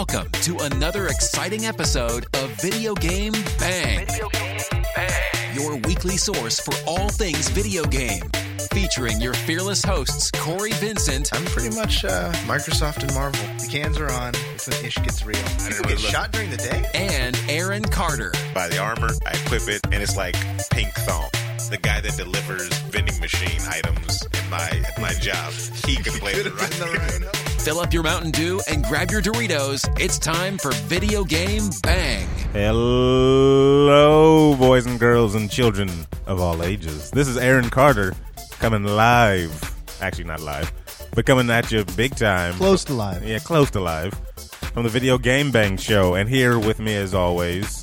Welcome to another exciting episode of Video Game Bang. Video Game Bang. Your weekly source for all things video game. Featuring your fearless hosts, Corey Vincent. I'm pretty much Microsoft and Marvel. The cans are on. It's when ish gets real. People get shot during the day? And Aaron Carter. Buy the armor, I equip it, and it's like pink thong. The guy that delivers vending machine items at my job, he can play the right. Fill up your Mountain Dew and grab your Doritos. It's time for Video Game Bang. Hello, boys and girls and children of all ages. This is Aaron Carter coming live. Actually, not live, but coming at you big time. Close to live. Yeah, close to live. From the Video Game Bang Show. And here with me, as always,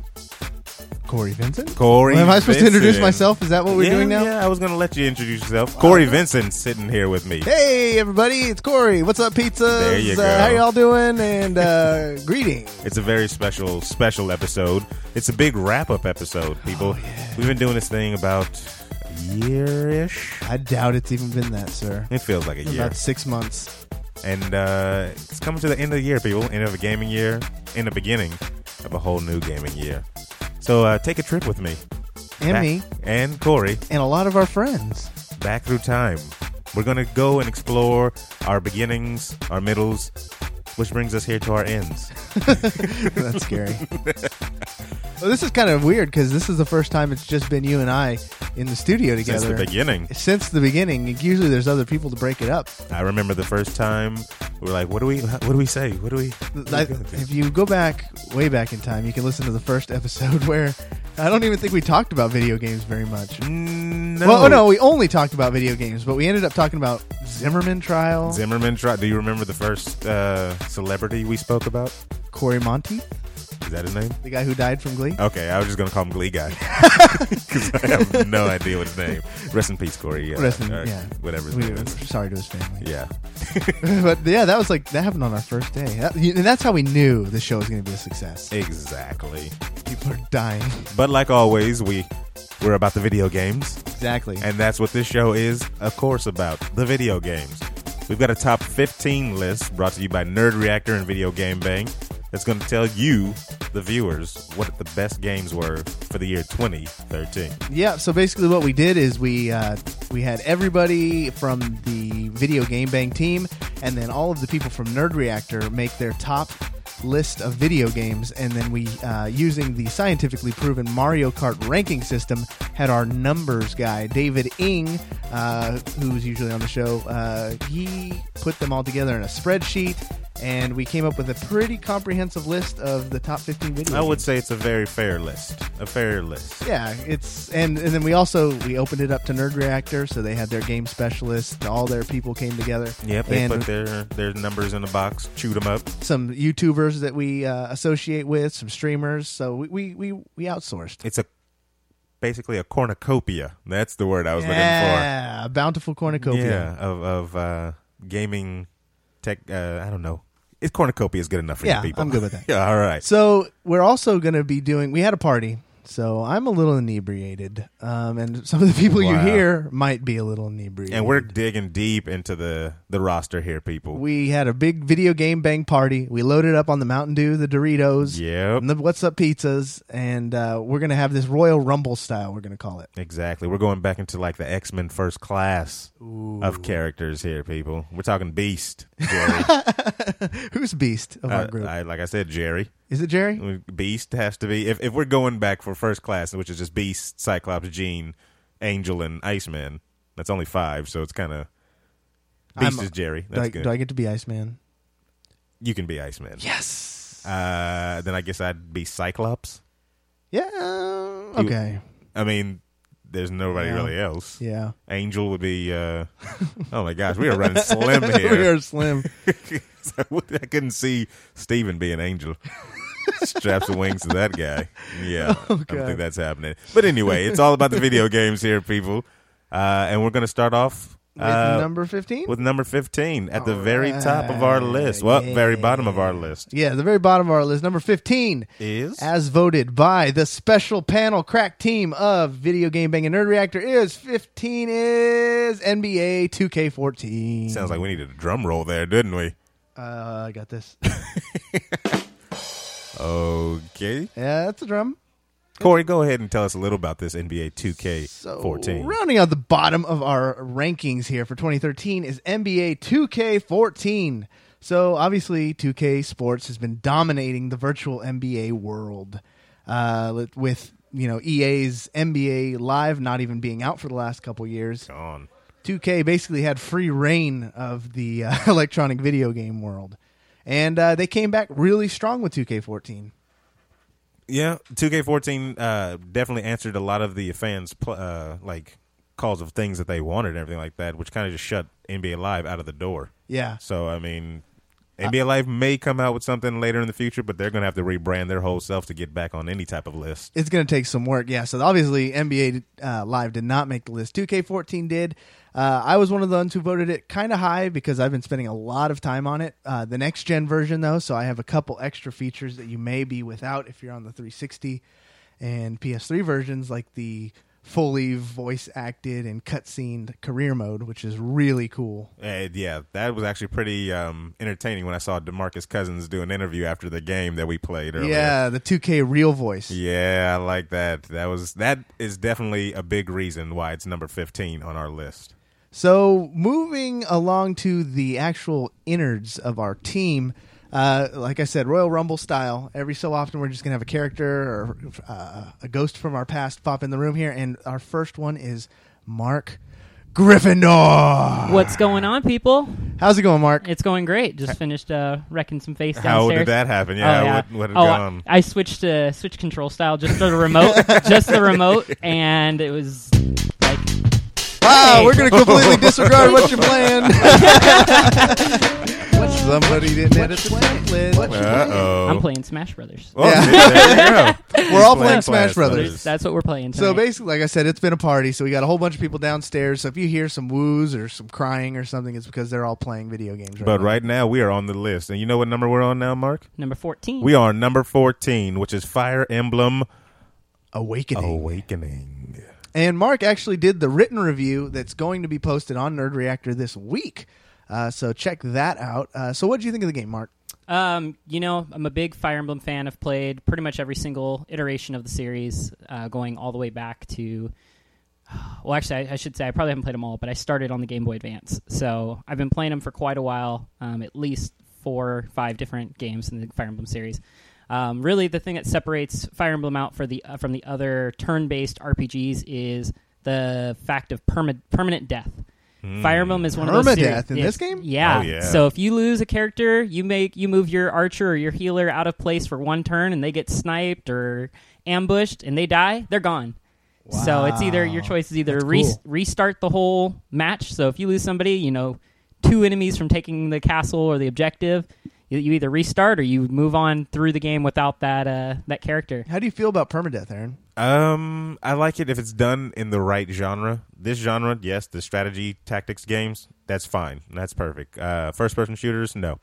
Corey Vincent? Corey Am I supposed to Vincent. introduce myself? Is that what we're doing now? Yeah, I was going to let you introduce yourself. Corey Vincent sitting here with me. Hey, everybody. It's Corey. What's up, pizza? There you go. How y'all doing? And greetings. It's a very special episode. It's a big wrap-up episode, people. We've been doing this thing about a year-ish. I doubt it's even been that, sir. It feels like a year. About 6 months. And it's coming to the end of the year, people. End of a gaming year. In the beginning of a whole new gaming year. So take a trip with me. And me. And Corey. And a lot of our friends. Back through time. We're going to go and explore our beginnings, our middles, which brings us here to our ends. That's scary. Well, this is kind of weird because this is the first time it's just been you and I in the studio together. Since the beginning. Since the beginning. Usually there's other people to break it up. I remember the first time we were like, what do we say? If you go way back in time, you can listen to the first episode where I don't even think we talked about video games very much. No. Well, no, we only talked about video games, but we ended up talking about Zimmerman trial. Do you remember the first celebrity we spoke about? Corey Monteith? Is that his name? The guy who died from Glee? Okay, I was just going to call him Glee Guy. Because I have no idea what his name. Rest in peace, Corey. Yeah. Whatever his name is. Sorry to his family. Yeah. But yeah, that happened on our first day. And that's how we knew the show was going to be a success. Exactly. People are dying. But like always, we're about the video games. Exactly. And that's what this show is, of course, about. The video games. We've got a top 15 list brought to you by Nerd Reactor and Video Game Bang. That's going to tell you, the viewers, what the best games were for the year 2013. Yeah, so basically what we did is we had everybody from the Video Game Bang team and then all of the people from Nerd Reactor make their top list of video games, and then we, using the scientifically proven Mario Kart ranking system, had our numbers guy, David Ng, who's usually on the show. He put them all together in a spreadsheet, and we came up with a pretty comprehensive list of the top 15 video games. I would say it's a very fair list. A fair list. Yeah, and then we opened it up to Nerd Reactor, so they had their game specialists, all their people came together. Yep, they put their numbers in a box, chewed them up. Some YouTubers that we associate with, some streamers, so we outsourced. It's basically a cornucopia. That's the word I was looking for. Yeah, a bountiful cornucopia. Yeah, of gaming tech. I don't know. It's cornucopia is good enough for you people. I'm good with that. Yeah, all right. So we're also going to be we had a party. So I'm a little inebriated, and some of the people you hear might be a little inebriated. And we're digging deep into the roster here, people. We had a big Video Game Bang party. We loaded up on the Mountain Dew, the Doritos, yep, and the What's Up pizzas, and we're going to have this Royal Rumble style, we're going to call it. Exactly. We're going back into like the X-Men First Class of characters here, people. We're talking Beast, Jerry. Who's Beast of our group? Like I said, Jerry. Is it Jerry? Beast has to be. If we're going back for First Class, which is just Beast, Cyclops, Jean, Angel, and Iceman, that's only 5, so it's kind of... Beast is Jerry. That's good. Do I get to be Iceman? You can be Iceman. Yes! Then I guess I'd be Cyclops. Yeah, okay. I mean, there's nobody really else. Yeah. Angel would be... oh my gosh, we are running slim here. We are slim. I couldn't see Steven being Angel. Straps the wings to that guy. Yeah, I don't think that's happening. But anyway, it's all about the video games here, people. And we're going to start off with number 15? With number 15 at the very top of our list. Well, very bottom of our list. Yeah, the very bottom of our list. Number 15 is, as voted by the special panel crack team of Video Game Bang and Nerd Reactor, is NBA 2K14. Sounds like we needed a drum roll there, didn't we? I got this. Okay. Yeah, that's a drum. Corey, go ahead and tell us a little about this NBA 2K14. So, rounding out the bottom of our rankings here for 2013 is NBA 2K14. So, obviously, 2K Sports has been dominating the virtual NBA world with, EA's NBA Live not even being out for the last couple years. Gone. 2K basically had free reign of the electronic video game world. And they came back really strong with 2K14. Yeah, 2K14 definitely answered a lot of the fans' calls of things that they wanted and everything like that, which kind of just shut NBA Live out of the door. Yeah. So, I mean, NBA Live may come out with something later in the future, but they're going to have to rebrand their whole self to get back on any type of list. It's going to take some work, yeah. So, obviously, NBA Live did not make the list. 2K14 did. I was one of the ones who voted it kind of high because I've been spending a lot of time on it. The next-gen version, though, so I have a couple extra features that you may be without if you're on the 360 and PS3 versions, like the fully voice-acted and cutscened career mode, which is really cool. Yeah, that was actually pretty entertaining when I saw DeMarcus Cousins do an interview after the game that we played earlier. Yeah, the 2K real voice. Yeah, I like that. That is definitely a big reason why it's number 15 on our list. So, moving along to the actual innards of our team, like I said, Royal Rumble style. Every so often, we're just going to have a character or a ghost from our past pop in the room here. And our first one is Mark Gryffindor. What's going on, people? How's it going, Mark? It's going great. Just finished wrecking some face downstairs. How did that happen? Yeah, what had gone? I switched to switch control style just for the remote, and it was like... Wow, Hey. we're going to completely disregard what you're playing. Somebody didn't edit the template. Uh-oh. I'm playing Smash Brothers. Oh, Yeah. there you go. We're all playing Smash Brothers. That's what we're playing tonight. So basically, like I said, it's been a party. So we got a whole bunch of people downstairs. So if you hear some woos or some crying or something, it's because they're all playing video games right But now. right now, we are on the list. And you know what number we're on now, Mark? Number 14. We are number 14, which is Fire Emblem Awakening. And Mark actually did the written review that's going to be posted on Nerd Reactor this week. So check that out. So what did you think of the game, Mark? I'm a big Fire Emblem fan. I've played pretty much every single iteration of the series, going all the way back to... Well, actually, I should say I probably haven't played them all, but I started on the Game Boy Advance. So I've been playing them for quite a while, at least 4 or 5 different games in the Fire Emblem series. Really, the thing that separates Fire Emblem out from the other turn-based RPGs is the fact of permanent death. Fire Emblem is one of those Permadeath in this game? Yeah. Oh, yeah. So if you lose a character, you move your archer or your healer out of place for one turn, and they get sniped or ambushed, and they die. They're gone. Wow. So it's either your choice is either That's cool. restart the whole match. So if you lose somebody, 2 enemies from taking the castle or the objective, you either restart or you move on through the game without that character. How do you feel about permadeath, Aaron? I like it if it's done in the right genre. This genre, yes, the strategy tactics games, that's fine. That's perfect. First-person shooters, no.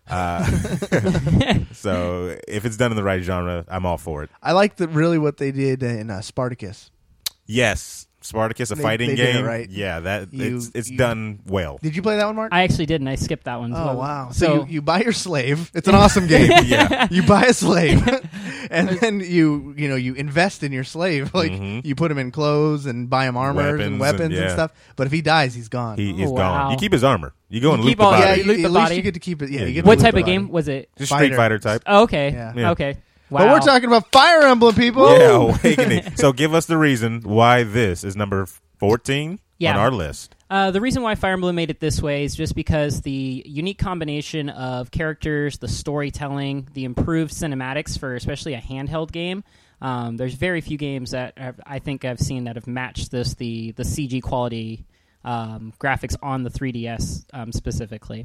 So if it's done in the right genre, I'm all for it. I like really what they did in Spartacus. Yes, Spartacus, a They fighting did it game. right. Yeah, You- it's done well. Did you play that one, Mark? I actually didn't. I skipped that one. Oh, wow. So So you buy your slave. It's an awesome game. Yeah. You buy a slave, and then you invest in your slave. Like, Mhm. you put him in clothes and buy him armor and weapons and yeah. stuff. But if he dies, he's gone. He is Oh, gone. wow. You keep his armor. You go You and loot keep the all- body. yeah, yeah, you loot the at least body. you get to keep it. Yeah, Yeah, you you get get to what loot type the of game body. was it? Just Fighter. Street Fighter type. Oh, okay. Yeah. Okay. But Wow. we're talking about Fire Emblem, people. Yeah, Awakening. So give us the reason why this is number 14 Yeah. on our list. The reason why Fire Emblem made it this way is just because the unique combination of characters, the storytelling, the improved cinematics for especially a handheld game. There's very few games that I think I've seen that have matched this, the CG quality graphics on the 3DS specifically.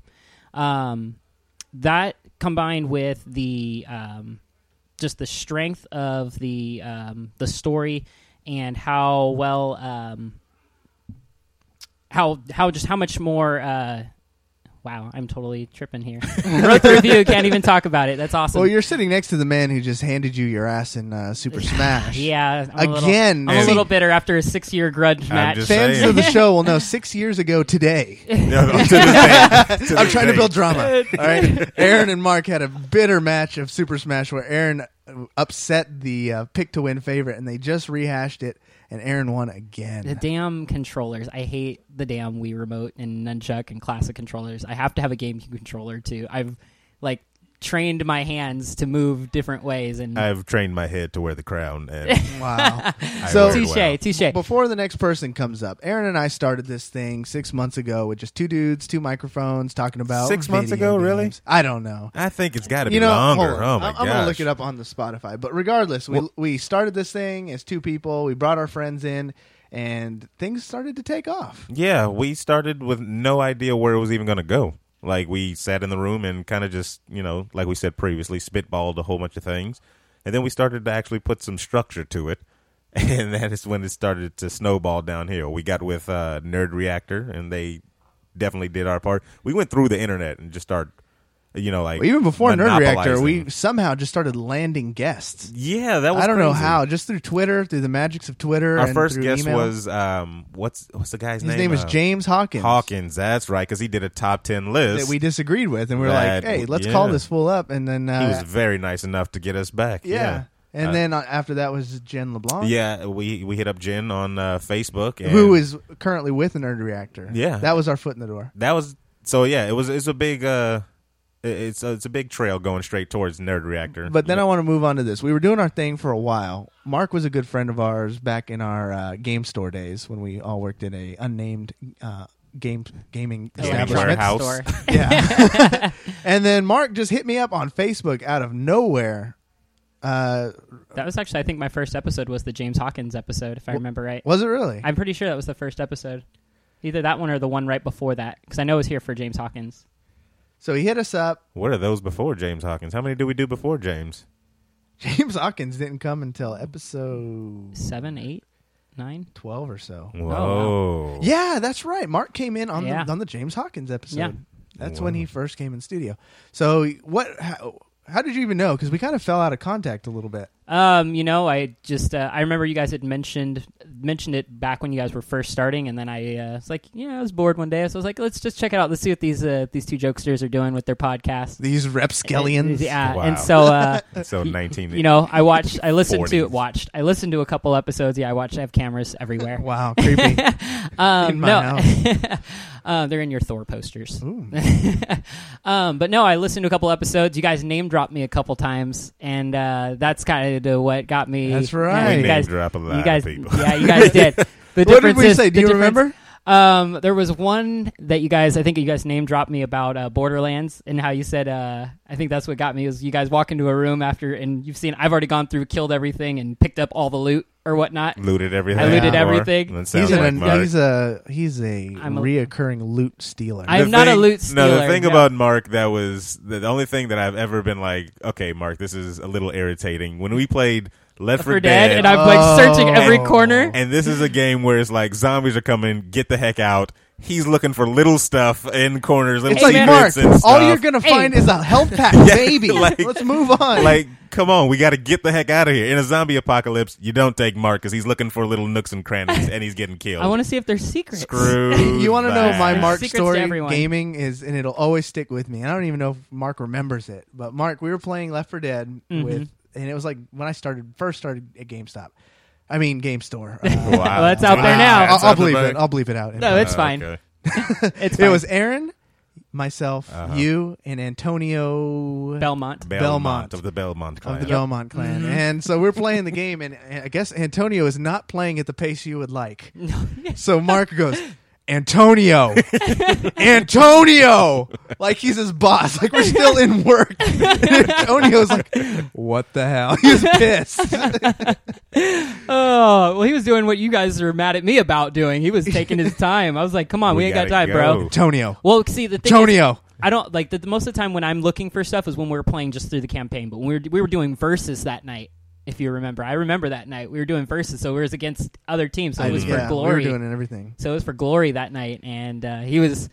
That combined with the just the strength of the story and how well how much more Wow, I'm totally tripping here. Wrote the review, can't even talk about it. That's awesome. Well, you're sitting next to the man who just handed you your ass in Super Smash. Yeah. I'm a little bitter after a 6-year grudge match. Fans of the show will know 6 years ago today. I'm trying to build drama. All right. Aaron and Mark had a bitter match of Super Smash where Aaron upset the pick to win favorite, and they just rehashed it, and Aaron won again. The damn controllers. I hate the damn Wii Remote and Nunchuck and classic controllers. I have to have a GameCube controller too. I've trained my hands to move different ways, and I've trained my head to wear the crown. And wow. So touche. Before the next person comes up, Aaron and I started this thing 6 months ago with just 2 dudes, 2 microphones, talking about 6 months video ago, games. really? I don't know. I think it's got to be longer. Oh my gosh! I'm going to look it up on the Spotify. But regardless, we started this thing as 2 people. We brought our friends in, and things started to take off. Yeah, we started with no idea where it was even going to go. Like, we sat in the room and kind of just, like we said previously, spitballed a whole bunch of things. And then we started to actually put some structure to it. And that is when it started to snowball downhill. We got with Nerd Reactor, and they definitely did our part. We went through the internet and just started, even before Nerd Reactor, monopolizing. we somehow just started landing guests. Yeah, that was I don't know crazy. how. Just through Twitter, through the magics of Twitter. Our and first through guest email. was what's the guy's name? His name is James Hawkins. Hawkins, that's right, because he did a top 10 list That we disagreed with, and we were That- like, "Hey, let's yeah. call this fool up." And then he was very nice enough to get us back. yeah. And then after that was Jen LeBlanc, Yeah, we hit up Jen on Facebook, and who is currently with Nerd Reactor. Yeah. that was our foot in the door. that was so. Yeah, it's a big it's a big trail going straight towards Nerd Reactor. But then I want to move on to this. We were doing our thing for a while. Mark was a good friend of ours back in our game store days when we all worked in a unnamed gaming establishment. warehouse. Store. Yeah. And then Mark just hit me up on Facebook out of nowhere. That was actually, I think, my first episode was the James Hawkins episode, if I remember right. Was it really? I'm pretty sure that was the first episode. Either that one or the one right before that, because I know it was here for James Hawkins. So he hit us up. What are those before James Hawkins? How many did we do before James? James Hawkins didn't come until episode 7, 8, 9? 12 or so. Whoa! Yeah, that's right. Mark came in on Yeah. the James Hawkins episode. Yeah. That's when he first came in studio. So how did you even know? Because we kind of fell out of contact a little bit. I just I remember you guys had mentioned it back when you guys were first starting, and then I was like, I was bored one day, so I was like, let's just check it out. Let's see what these 2 jokesters are doing with their podcast. These repskellions. Yeah, Wow. and so So 19. I listened 40s. to a couple episodes. Yeah, I have cameras everywhere. Wow, creepy. In my house. They're in your Thor posters. But no, I listened to a couple episodes. You guys name dropped me a couple times, and that's kind of what got me. That's right. You We guys, name drop a lot you guys, of people. Yeah, you guys did. The What did difference we is- say? Do the you difference- remember? There was one that I think you guys name dropped me about Borderlands, and how you said, I think that's what got me, is you guys walk into a room after, and I've already gone through, killed everything, and picked up all the loot or whatnot. Looted everything. I looted Or- everything. That sounds He's like Mark. he's a I'm a- reoccurring loot stealer. I'm not a loot stealer. No, the thing no. about Mark, that was the only thing that I've ever been like, okay, Mark, this is a little irritating. When we played Left 4 Dead, and I'm searching every corner. and this is a game where it's like zombies are coming, get the heck out. He's looking for little stuff in corners, little It's like, secrets Mark, and stuff. all you're going to find is a health pack, baby. like- Let's move on. Like, come on, we got to get the heck out of here. In a zombie apocalypse, you don't take Mark because he's looking for little nooks and crannies, and he's getting killed. I want to see if there's secrets. Screw you want to know that. my There's Mark secrets to story? everyone. Gaming is, and it'll always stick with me. I don't even know if Mark remembers it, but Mark, we were playing Left 4 Dead with, and it was like when I first started at GameStop. I mean, Game Store. Wow. Well, that's out there now. I'll bleep it. I'll bleep it out. No, it's fine. Okay. It's It fine. was Aaron, myself, you, and Antonio Belmont. Belmont. of the Belmont clan. of the Belmont clan. And so we're playing the game, and I guess Antonio is not playing at the pace you would like. So Mark goes, Antonio, like he's his boss. Like we're still in work. And Antonio's like, what the hell? He's pissed. Oh, well, he was doing what you guys are mad at me about doing. He was taking his time. I was like, come on, we ain't got gotta time, bro. go. Antonio. Well, see, the thing is, Antonio. I don't like most of the time when I'm looking for stuff is when we were playing just through the campaign. But when we were doing versus that night, if you remember, I remember that night we were doing versus, so it was against other teams. So it was for Yeah, glory. we were doing everything. So it was for glory that night, and he was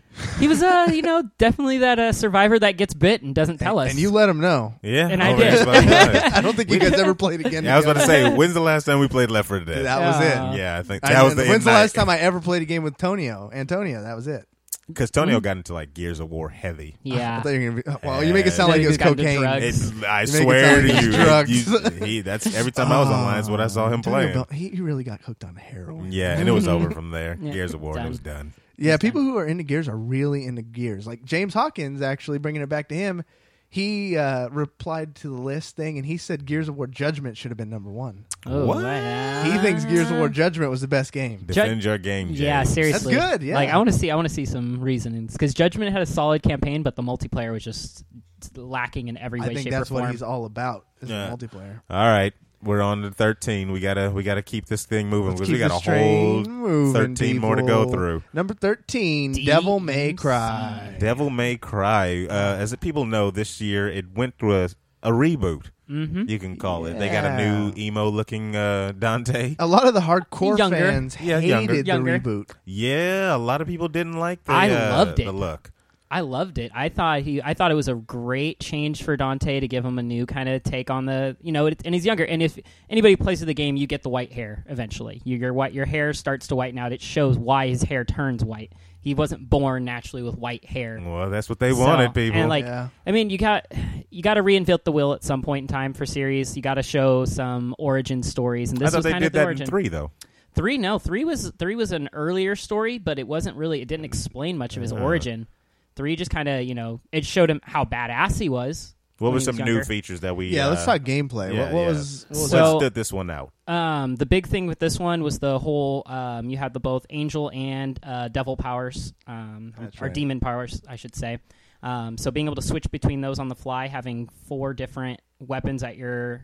He was, definitely that survivor that gets bit and doesn't tell us. And you let him know. Yeah, And I did. I don't think you guys ever played again. Yeah, I was about to say, when's the last time we played Left 4 Dead? That was it. Yeah, I think that was the When's the night. last time I ever played a game with Antonio? That was it. Because Tonio got into like Gears of War heavy. I Yeah. thought you were gonna be, well, you make it sound like it was He's gotten into cocaine. drugs. I You make it swear sound to like you, drugs. that's every time I was online. That's what I saw him Antonio playing. He really got hooked on heroin. Yeah, and it was over from there. Yeah, Gears of War, done. it was done. Yeah, people who are into Gears are really into Gears. Like James Hawkins, actually, bringing it back to him, he replied to the list thing, and he said Gears of War Judgment should have been number 1. Oh, What? He thinks Gears of War Judgment was the best game. Defend your game, James. Yeah, seriously. That's good, yeah. Like I want to see some reasonings because Judgment had a solid campaign, but the multiplayer was just lacking in every way, I think shape, that's or form. what he's all about, is Yeah. the multiplayer. All right, we're on to 13. We gotta keep this thing moving Let's because we keep got this a whole train moving, 13 more to go people. through. Number 13, Deep Devil May Cry. Inside. Devil May Cry. As the people know, this year it went through a reboot. Mm-hmm. You can call it. They got a new emo-looking Dante. A lot of the hardcore Younger. fans Yeah, hated younger. the reboot. Yeah, a lot of people didn't like the. I loved it. The look. I loved it. I thought it was a great change for Dante to give him a new kind of take on the, and he's younger. And if anybody plays the game, you get the white hair eventually. Your hair starts to whiten out. It shows why his hair turns white. He wasn't born naturally with white hair. Well, that's what they wanted, people. And Yeah. I mean, you got to reinvent the wheel at some point in time for series. You got to show some origin stories, and I this thought was they kind did of the that origin. in 3, though. Three was an earlier story, but it didn't explain much of his origin. 3 just kind of, it showed him how badass he was. What when were he some was new younger. features that we... Yeah, let's talk gameplay. Yeah, What yeah. was So- what stood this one out? The big thing with this one was the whole you had the both angel and devil powers, or right. demon powers, I should say. So being able to switch between those on the fly, having 4 different weapons at your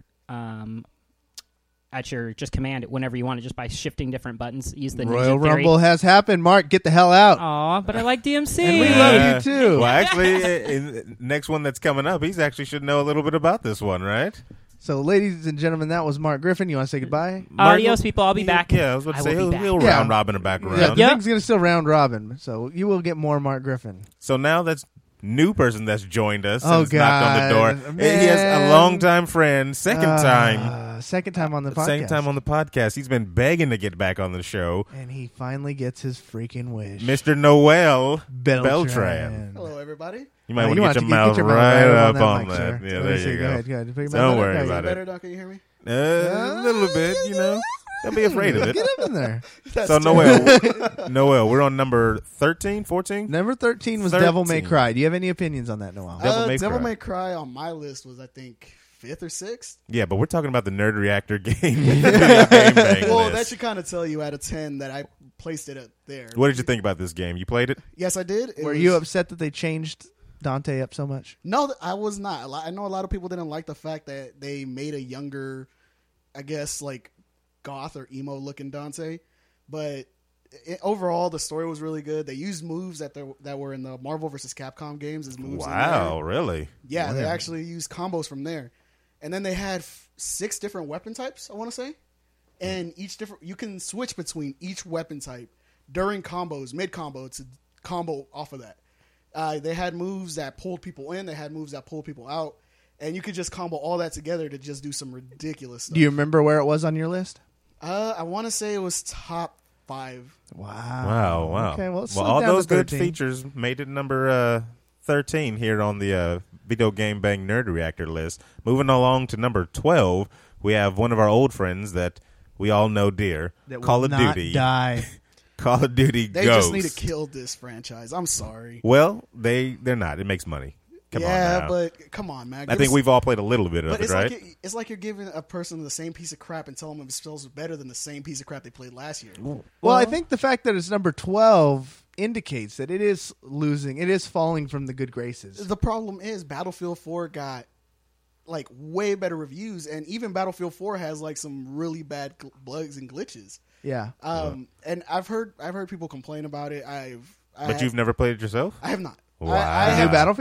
just command it whenever you want it, just by shifting different buttons. Use the Royal Ninja Theory. Rumble has happened. Mark, get the hell out. Aw, but I like DMC. And we love you too. Well, actually, next one that's coming up, he's actually should know a little bit about this one, right? So, ladies and gentlemen, that was Mark Griffin. You want to say goodbye? Adios, people. I'll be back. Yeah, I was about to I say, will be he'll back. round robin it back around. Yeah, the Yep. thing's going to still round robin. So, you will get more Mark Griffin. So now that's new person that's joined us. Oh, and knocked on the door. God, And he has a man. longtime friend, second time on the podcast. Second time on the podcast. He's been begging to get back on the show. And he finally gets his freaking wish. Mr. Noel Beltran. Beltran. Hello, everybody. You might You want to want get your mouth mouth right up on mic, that. sir. Yeah, Let there me see. you Go go. ahead, go ahead. Put your Don't mouth worry up. about it. Better, Don, can you hear me? A little bit, Don't be afraid of it. Get up in there. So, Noel, we're on number 13, 14? Number 13 was 13. Devil May Cry. Do you have any opinions on that, Noel? Devil May Cry on my list was, I think, 5th or 6th. Yeah, but we're talking about the Nerd Reactor game. Video game bang Well, list. that should kind of tell you out of 10 that I placed it up there. What did you think about this game? You played it? Yes, I did. Were you upset that they changed Dante up so much? No, I was not. I know a lot of people didn't like the fact that they made a younger, I guess, like goth or emo looking Dante, but overall the story was really good. They used moves that were in the Marvel vs. Capcom games as moves. Wow, in there. really? Yeah, they actually used combos from there, and then they had 6 different weapon types. I want to say, and you can switch between each weapon type during combos, mid combo to combo off of that. They had moves that pulled people in. They had moves that pulled people out. And you could just combo all that together to just do some ridiculous stuff. Do you remember where it was on your list? I want to say it was top 5. Wow. Okay, well, it's all down to those good 13. features made it number 13 here on the Video Game Bang Nerd Reactor list. Moving along to number 12, we have one of our old friends that we all know dear, That Call will of not Duty. die. Call of Duty They Ghosts. just need to kill this franchise. I'm sorry. Well, they're not. It makes money. Come on now. but come on, man. I think we've all played a little bit of But it, it's right? like it's like you're giving a person the same piece of crap and telling them it's still better than the same piece of crap they played last year. Well, I think the fact that it's number 12 indicates that it is losing. It is falling from the good graces. The problem is Battlefield 4 got like way better reviews, and even Battlefield 4 has like some really bad bugs and glitches. Yeah. And I've heard people complain about it. But you've never played it yourself? I have not. Wow. I New have, Battlefield?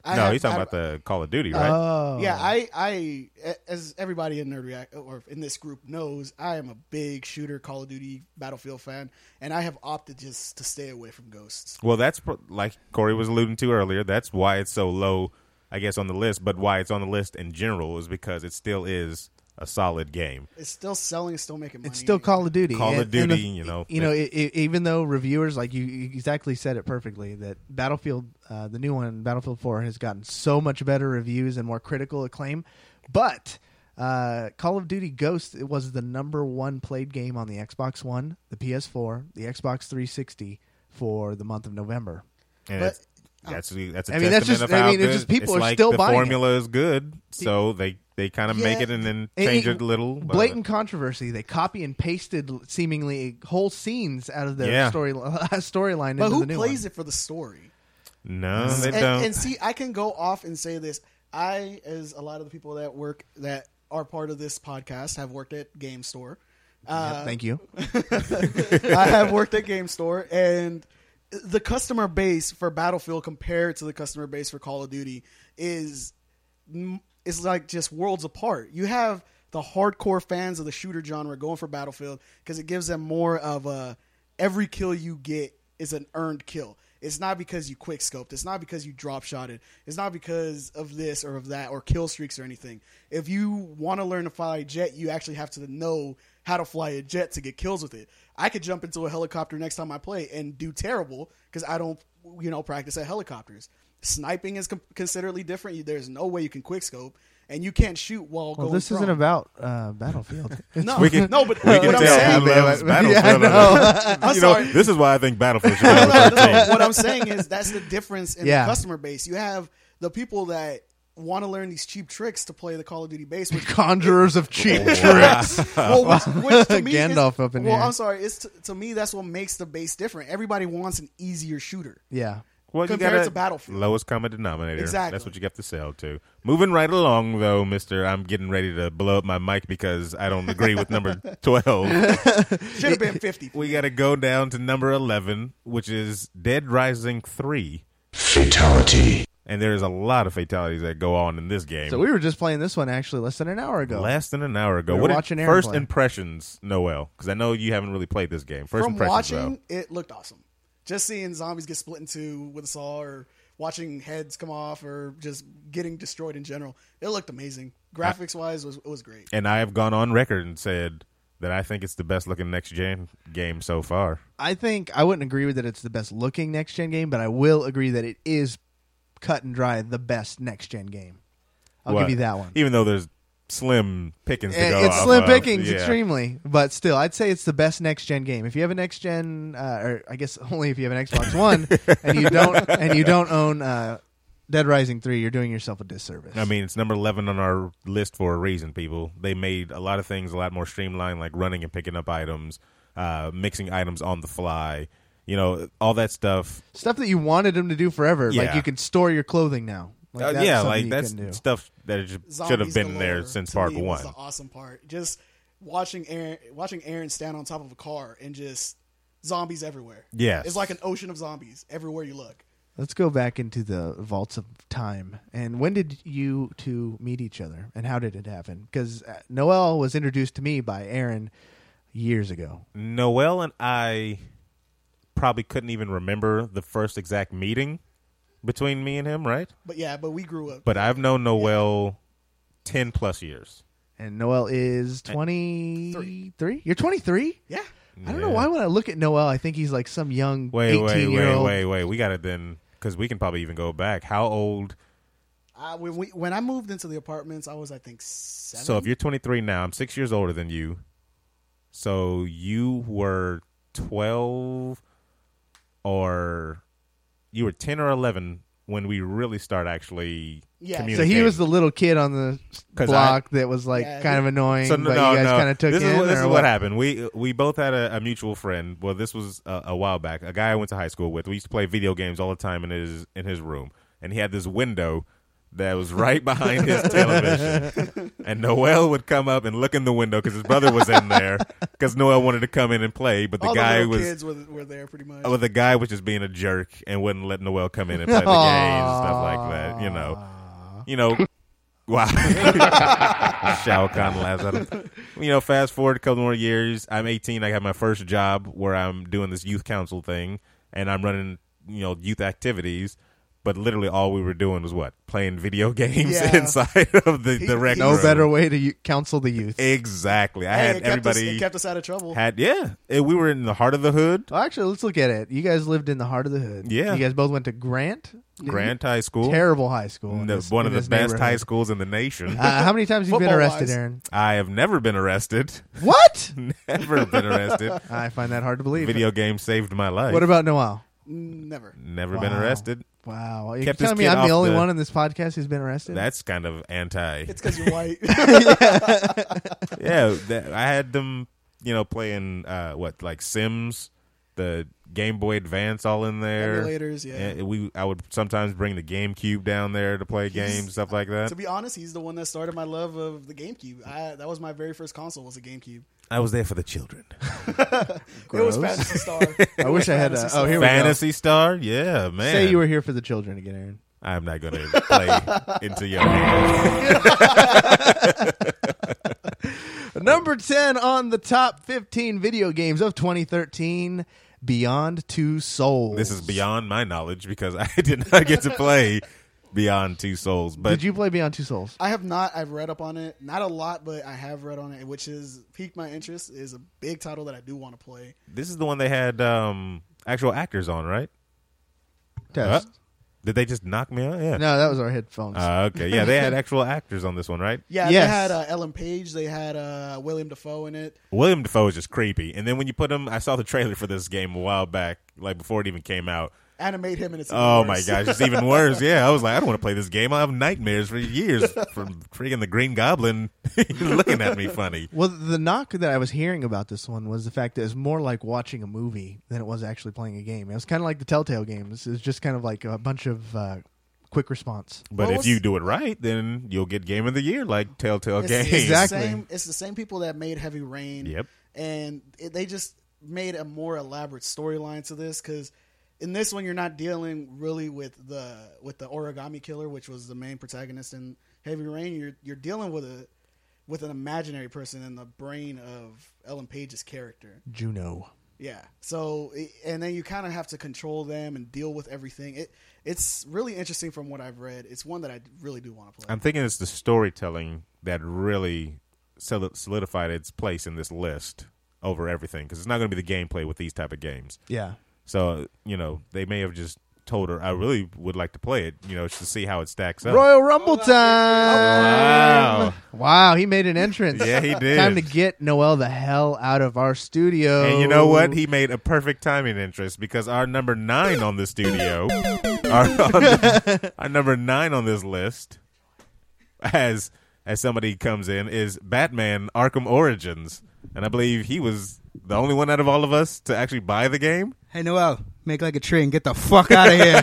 No, he's talking about the Call of Duty, right? Oh, Yeah, I, as everybody in Nerd React or in this group knows, I am a big shooter, Call of Duty, Battlefield fan, and I have opted just to stay away from Ghosts. Well, that's like Corey was alluding to earlier. That's why it's so low, I guess, on the list. But why it's on the list in general is because it still is a solid game. It's still selling, it's still making money. it's still Call of Duty. Call of Duty, you know. Even though reviewers, like you exactly said it perfectly, that Battlefield, the new one, Battlefield 4, has gotten so much better reviews and more critical acclaim. But Call of Duty Ghosts, it was the #1 played game on the Xbox One, the PS4, the Xbox 360 for the month of November. And But- that's a that's testament just- of I how mean, it's good. just people it's are like still the buying it. formula is good, so they kind of make Yeah. it and then change it a little. but- Blatant controversy. They copy and pasted seemingly whole scenes out of the Yeah. storyline But into who the new plays one. it for the story? No, they don't. And see, I can go off and say this. I, as a lot of the people that are part of this podcast, have worked at Game Store. Thank you. I have worked at Game Store, and the customer base for Battlefield compared to the customer base for Call of Duty is like just worlds apart. You have the hardcore fans of the shooter genre going for Battlefield because it gives them more of a every kill you get is an earned kill. It's not because you quick scoped. It's not because you drop shotted. It's not because of this or of that or kill streaks or anything. If you want to learn to fly a jet, you actually have to know how to fly a jet to get kills with it. I could jump into a helicopter next time I play and do terrible because I don't, practice at helicopters. Sniping is considerably different. There's no way you can quick scope, and you can't shoot while going. Well, this isn't about Battlefield. No, We can- no, but We what can I'm tell saying, who loves Yeah, I Battlefield. know. I'm You know, sorry. this is why I think Battlefield should be No, number no, 13. no. What I'm saying is that's the difference in Yeah. the customer base. You have the people that want to learn these cheap tricks to play the Call of Duty base, which Conjurers of cheap tricks. which to me Gandalf is, up in well, here. I'm sorry. It's to me that's what makes the base different. Everybody wants an easier shooter. Yeah. Well, you compared gotta- to Battlefield. Lowest common denominator. Exactly. That's what you got to sell to. Moving right along, though, mister, I'm getting ready to blow up my mic because I don't agree with number 12. Should have been 50. We got to go down to number 11, which is Dead Rising 3. Fatality. And there's a lot of fatalities that go on in this game. So we were just playing this one actually less than an hour ago. Less than an hour ago. We were What watching did, Aaron first play. impressions, Noel? Because I know you haven't really played this game. First From impressions, watching, it looked awesome. Just seeing zombies get split in two with a saw, or watching heads come off, or just getting destroyed in general, it looked amazing. Graphics wise, it was great. And I have gone on record and said that I think it's the best looking next gen game so far. I think I wouldn't agree with that it's the best looking next gen game, but I will agree that it is cut and dry the best next gen game. I'll What? give you that one. Even though there's slim pickings to go It's off slim of. pickings, Yeah. extremely, but still, I'd say it's the best next gen game. If you have a next gen, or I guess only if you have an Xbox One, and you don't own Dead Rising 3, you're doing yourself a disservice. I mean, it's number 11 on our list for a reason, people. They made a lot of things a lot more streamlined, like running and picking up items, mixing items on the fly, all that stuff. stuff that you wanted them to do forever. Like Yeah. you can store your clothing now. Like that's something you that's can do. stuff that should have Zombies been galore, there since to part me, was one. the awesome part. Just watching Aaron stand on top of a car and just zombies everywhere. Yes. It's like an ocean of zombies everywhere you look. Let's go back into the vaults of time. And when did you two meet each other, and how did it happen? Because Noel was introduced to me by Aaron years ago. Noel and I probably couldn't even remember the first exact meeting between me and him, right? But we grew up. But I've known Noel 10 plus years. And Noel is 23? You're 23? Yeah. I don't know why when I look at Noel, I think he's like some young Wait. 18-year-old. We got to then, because we can probably even go back. How old? When I moved into the apartments, I was, I think, 7. So if you're 23 now, I'm 6 years older than you. So you were 12 or you were 10 or 11 when we really start actually Yeah. So So communicating. he was the little kid on the 'Cause block that was like Yeah, kind of annoying, So but you guys kind of took this in. This or is what happened. We both had a mutual friend. Well, this was a while back. A guy I went to high school with. We used to play video games all the time in his room, and he had this window that was right behind his television. And Noel would come up and look in the window because his brother was in there because Noel wanted to come in and play, but the All guy the was kids were there pretty much. well, the guy was just being a jerk and wouldn't let Noel come in and play the games and stuff like that. You know. Wow. Shao Kahn laughs at him. Fast forward a couple more years. I'm 18. I have my first job where I'm doing this youth council thing, and I'm running, youth activities. But literally all we were doing was what? Playing video games inside of the rec room. No better way to counsel the youth. Exactly. I had everybody. It kept us out of trouble. We were in the heart of the hood. Well, actually, let's look at it. You guys lived in the heart of the hood. Yeah. You guys both went to Grant High School. Terrible high school. One of the best high schools in the nation. How many times have you been arrested, Football-wise. Aaron? I have never been arrested. What? Never been arrested. I find that hard to believe. Video game saved my life. What about Noel? Never. Never been arrested. Wow. You're Kept this telling me kid I'm the off only the- one in this podcast who's been arrested? That's kind of anti. It's because you're white. Yeah, I had them, playing like Sims, the Game Boy Advance, all in there. Emulators, yeah. And I would sometimes bring the GameCube down there to play games, stuff like that. To be honest, he's the one that started my love of the GameCube. That was my very first console. Was a GameCube. I was there for the children. It was Fantasy Star. I wish I had Fantasy a. Star. Oh, here we go. Fantasy Star, yeah, man. Say you were here for the children again, Aaron. I'm not going to play into your hands. Number 10 on the top 15 video games of 2013, Beyond Two Souls. This is beyond my knowledge because I did not get to play Beyond Two Souls. But Did you play Beyond Two Souls? I have not. I've read up on it. Not a lot, but I have read on it, which has piqued my interest. Is a big title that I do want to play. this is the one they had actual actors on, right? Test. Did they just knock me out? Yeah. No, that was our headphones. Okay. Yeah, they had actual actors on this one, right? Yeah, Yes. they had Ellen Page. They had William Dafoe in it. William Dafoe is just creepy. And then when you put him, I saw the trailer for this game a while back, like before it even came out. Animate him, and it's even Oh worse. my gosh, it's even worse. Yeah, I was like, I don't want to play this game. I'll have nightmares for years from freaking the Green Goblin looking at me funny. Well, the knock that I was hearing about this one was the fact that it was more like watching a movie than it was actually playing a game. It was kind of like the Telltale games. It was just kind of like a bunch of quick response. But Well, if you do it right, then you'll get Game of the Year like Telltale It's, Games. it's Exactly. It's the same people that made Heavy Rain. Yep. And they just made a more elaborate storyline to this because in this one you're not dealing really with the origami killer, which was the main protagonist in Heavy Rain. You're dealing with an imaginary person in the brain of Ellen Page's character. Juno. Yeah. So and then you kind of have to control them and deal with everything. It's really interesting from what I've read. It's one that I really do want to play. I'm thinking it's the storytelling that really solidified its place in this list over everything because it's not going to be the gameplay with these type of games. Yeah. So, they may have just told her, I really would like to play it, just to see how it stacks up. Royal Rumble time! Wow. Wow, he made an entrance. Yeah, he did. Time to get Noel the hell out of our studio. And you know what? He made a perfect timing interest because our number 9 on the studio, our number 9 on this list, as somebody comes in, is Batman Arkham Origins. And I believe he was the only one out of all of us to actually buy the game. Hey, Noel, make like a tree and get the fuck out of here.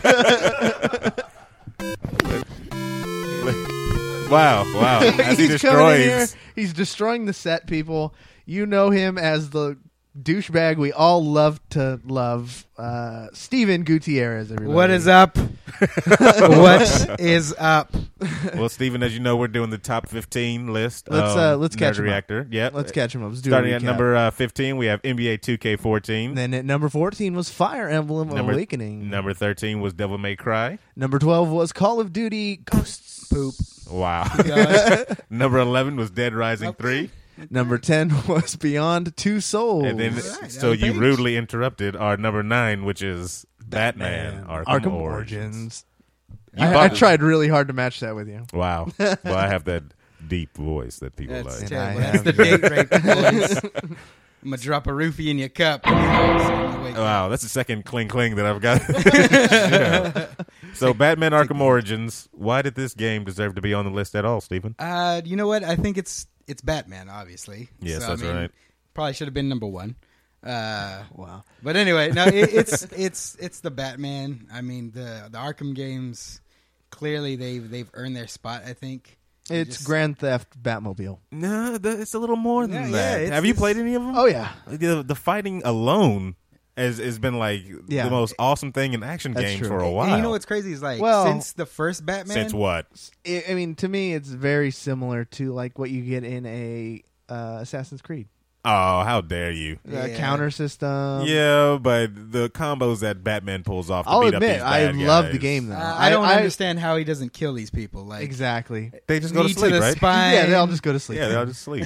Wow. As he He's coming in here, destroys. he's destroying the set, people. You know him as the douchebag we all love to love, Steven Gutierrez, everybody. What is up? What is up? Well, Steven, as you know, we're doing the top 15 list. Let's catch Nerd him up. Reactor. Yeah, Let's catch him up. Let's do Starting a at recap. number 15, we have NBA 2K14. And then at number 14 was Fire Emblem Number- Awakening. Number 13 was Devil May Cry. Number 12 was Call of Duty Ghosts. Poop. Wow. God. Number 11 was Dead Rising 3. Number 10 was Beyond Two Souls. And then, Right, so Ellen you Page. rudely interrupted our number 9, which is Batman Arkham Origins. You I bought- tried really hard to match that with you. Wow. Well, I have that deep voice that people That's like. terrible. I That's the have- date rape voice. I'm going to drop a roofie in your cup. Wow, that's the second cling cling that I've got. Yeah. So, Batman Arkham Origins. Why did this game deserve to be on the list at all, Stephen? You know what? I think it's Batman, obviously. Yes, So, that's right. Probably should have been number 1. Wow. But anyway, no, it's the Batman. I mean, the Arkham games, clearly they've earned their spot. I think It's Grand Theft Batmobile. No, it's a little more than that. yeah, Have you played any of them? Oh yeah, The fighting alone has been like Yeah. the most awesome thing in action That's games true. for a while. And you know what's crazy is like Well- since the first Batman. Since what? I mean, to me, it's very similar to like what you get in a Assassin's Creed. Oh, how dare you! Yeah. Counter system. Yeah, but the combos that Batman pulls off to I'll beat admit, up these I bad love guys. the game though. I don't understand how he doesn't kill these people. Like Exactly. They just go to knee sleep, the right? spine. Yeah, they all just go to sleep. Yeah, they all just sleep.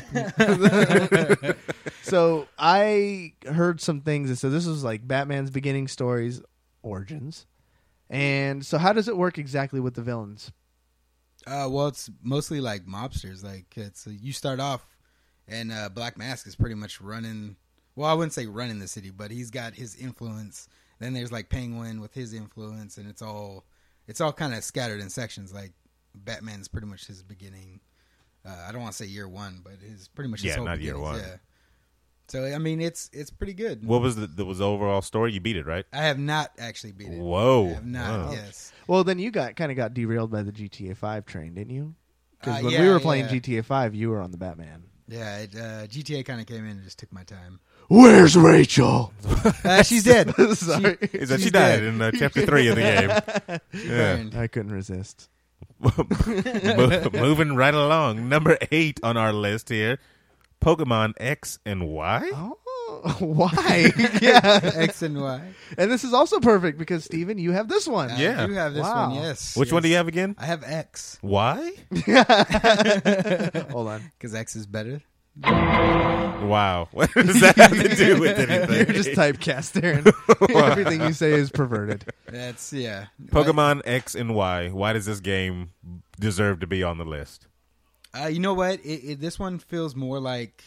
So I heard some things that said this was like Batman's beginning stories, origins. And so how does it work exactly with the villains? Well, it's mostly like mobsters. Like it's you start off, and Black Mask is pretty much running. Well, I wouldn't say running the city, but he's got his influence. Then there's like Penguin with his influence, and it's all kind of scattered in sections. Like Batman's pretty much his beginning. I don't want to say year one, but his pretty much his whole not year beginnings, one. Yeah. So I mean, it's pretty good. What was the overall story? You beat it, right? I have not actually beat it. Whoa. I have not. Wow. Yes. Well, then you got derailed by the GTA 5 train, didn't you? Because when yeah, we were playing yeah. GTA 5, you were on the Batman. Yeah. GTA kind of came in and just took my time. Where's Rachel? She's dead. Sorry. Is that she She's died dead. in chapter 3 of the game? Yeah. Burned. I couldn't resist. Moving right along. Number 8 on our list here. Pokemon X and Y? Oh, why? Yeah. X and Y. And this is also perfect because, Steven, you have this one. Yeah. I do have this Wow. one, yes. Which one do yes. you have again? I have X, Y? Hold on. because X is better. Wow. What does that have to do with anything? You're just typecast there, and everything you say is perverted. That's, yeah. Pokemon X and Y. Why does this game deserve to be on the list? You know what? This one feels more like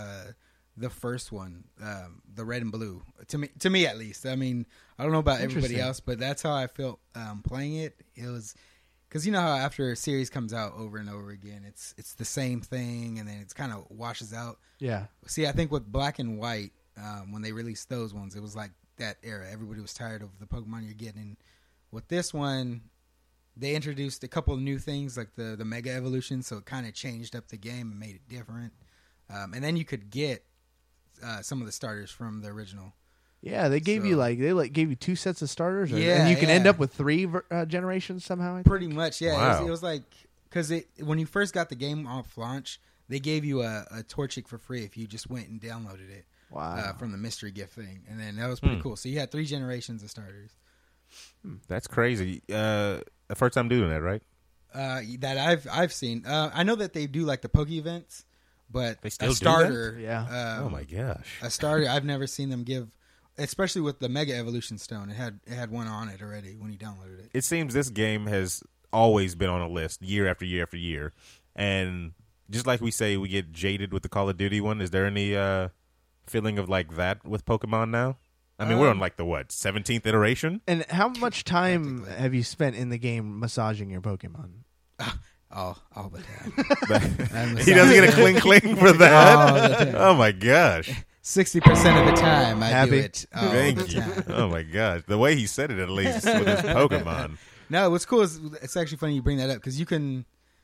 the first one, the red and blue. To me at least. I mean, I don't know about everybody Interesting. else, but that's how I felt playing it. It was because you know how after a series comes out over and over again, it's the same thing, and then it's kind of washes out. Yeah. See, I think with Black and White, when they released those ones, it was like that era. Everybody was tired of the Pokemon you're getting. With this one, they introduced a couple of new things, like the Mega Evolution, so it kind of changed up the game and made it different. And then you could get some of the starters from the original. Yeah, they gave you gave you 2 sets of starters, Yeah, and you can yeah. end up with 3 generations somehow. I think. Pretty much, yeah. Wow. It was like because when you first got the game off launch, they gave you a Torchic for free if you just went and downloaded it. Wow. From the mystery gift thing, and then that was pretty cool. So you had 3 generations of starters. That's crazy. The first time doing that, right? That I've seen. I know that they do like the Poke events, but They still a do starter. that? Yeah. Oh my gosh. A starter. I've never seen them give, especially with the Mega Evolution Stone. It had one on it already when you downloaded it. It seems this game has always been on a list year after year after year. And just like we say we get jaded with the Call of Duty one, is there any feeling of like that with Pokemon now? I mean, we're on like the 17th iteration? And how much time have you spent in the game massaging your Pokemon? All the time. He doesn't get a cling cling for All that. the time. Oh my gosh. 60% of the time I do Happy? it. All the Thank you. time. Oh my gosh. The way he said it, at least, with his Pokemon. No, what's cool is it's actually funny you bring that up because you can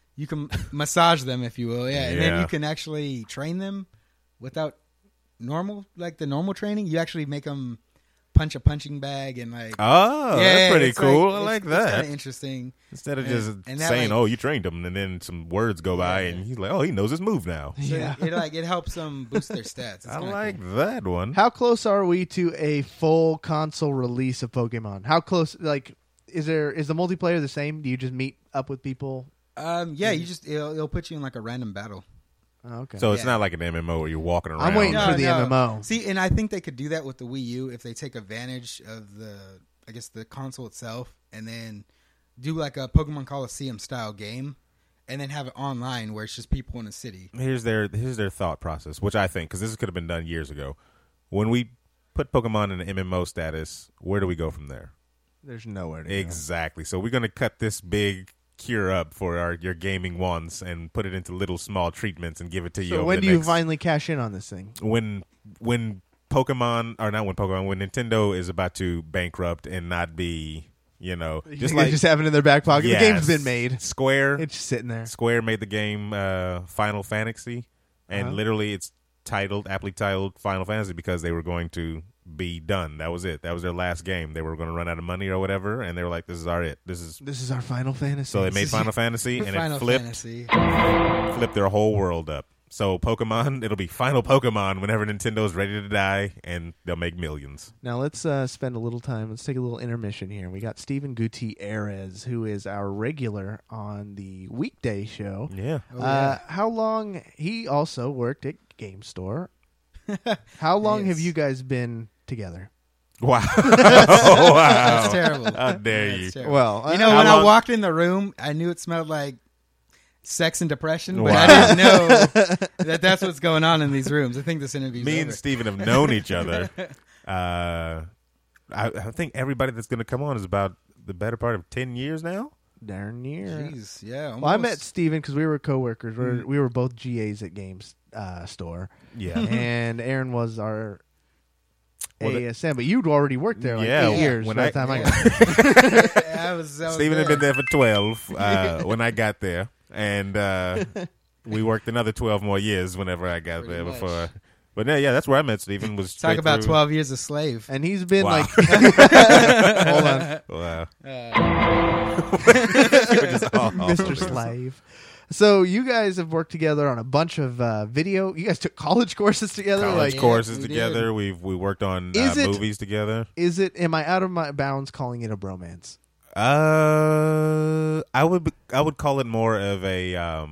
massage them, if you will, and then Yeah. you can actually train them without the normal training. You actually make them punch a punching bag and like. Oh, that's pretty it's cool. I it's- like It's that. kind of interesting. Instead of And- just and that, saying, like- "Oh, you trained him," and then some words go by, and he's like, "Oh, he knows his move now." So it helps them boost their stats. It's I kinda like cool. that one. How close are we to a full console release of Pokemon? How close? Like, is the multiplayer the same? Do you just meet up with people? Yeah, you just it'll put you in like a random battle. Oh, okay. So it's Yeah. not like an MMO where you're walking around. I'm waiting for the MMO. See, and I think they could do that with the Wii U if they take advantage of the console itself, and then do like a Pokemon Coliseum style game, and then have it online where it's just people in a city. Here's their thought process, which I think, because this could have been done years ago. When we put Pokemon in an MMO status, where do we go from there? There's nowhere to Exactly. So we're going to cut this big cure up for your gaming wants and put it into little small treatments and give it to you. go. So over when the do you next- finally cash in on this thing? when Pokemon, or not when Pokemon, when Nintendo is about to bankrupt and not be You know, Just have it in their back pocket. Yes. The game's been made. Square. It's just sitting there. Square made the game Final Fantasy, and literally it's aptly titled Final Fantasy because they were going to be done. That was it. That was their last game. They were going to run out of money or whatever, and they were like, "This is our it. This is our Final Fantasy." So they made Final Fantasy, and Final it flipped their whole world up. So Pokemon, it'll be Final Pokemon whenever Nintendo's ready to die, and they'll make millions. Now let's spend a little time. Let's take a little intermission here. We got Steven Gutierrez, who is our regular on the weekday show. Yeah. How long? He also worked at Game Store. How long have you guys been together? Wow. That's terrible. How dare you? Terrible. Well, when I walked in the room, I knew it smelled like sex and depression, but Wow. I didn't know that's what's going on in these rooms. I think this interview's Me over. and Steven have known each other. I think everybody that's going to come on is about the better part of 10 years now. Darn near. Jeez, yeah. Almost. Well, I met Steven because we were coworkers. We were both GAs at Games Store. Yeah. And Aaron was our ASM, but you'd already worked there 8 years when by the time I got there. Steven had been there for 12 when I got there, and we worked another 12 more years whenever I got there before. But yeah, that's where I met Steven. Was talk about 12 years a slave, and he's been Wow. like, hold on, Wow. Mr. Slave. So you guys have worked together on a bunch of video. You guys took college courses together, College like courses we together. We worked on Is it- movies together. Is it? Am I out of my bounds calling it a bromance? I would call it more of a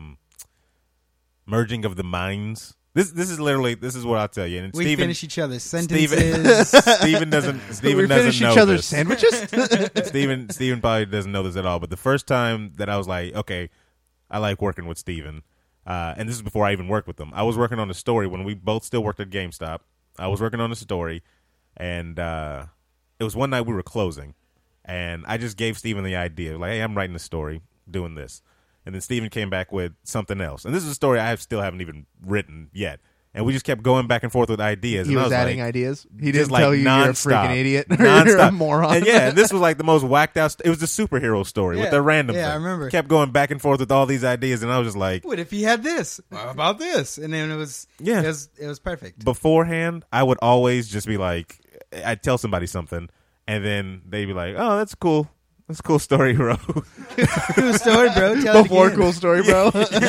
merging of the minds. This is what I'll tell you. And we Steven, finish each other's Steven sentences. Steven doesn't We finish know each other's this. sandwiches. Steven probably doesn't know this at all. But the first time that I was like, okay, I like working with Steven, and this is before I even worked with him. I was working on a story when we both still worked at GameStop. I was working on a story, and it was one night we were closing, and I just gave Steven the idea, like, hey, I'm writing a story, doing this. And then Steven came back with something else. And this is a story I still haven't even written yet. And we just kept going back and forth with ideas. He and I was adding like, ideas. He just didn't like tell you you're a nonstop. freaking idiot or Nonstop. you're a moron. And yeah, this was like the most whacked out. It was a superhero story with Yeah. a random Yeah, thing. I remember. Kept going back and forth with all these ideas. And I was just like, What if he had this? What about this? And then it was it was perfect. beforehand, I would always just be like, I'd tell somebody something. And then they'd be like, oh, that's cool. That's a cool story, bro. Cool story, bro. Tell Before it again. cool story, bro.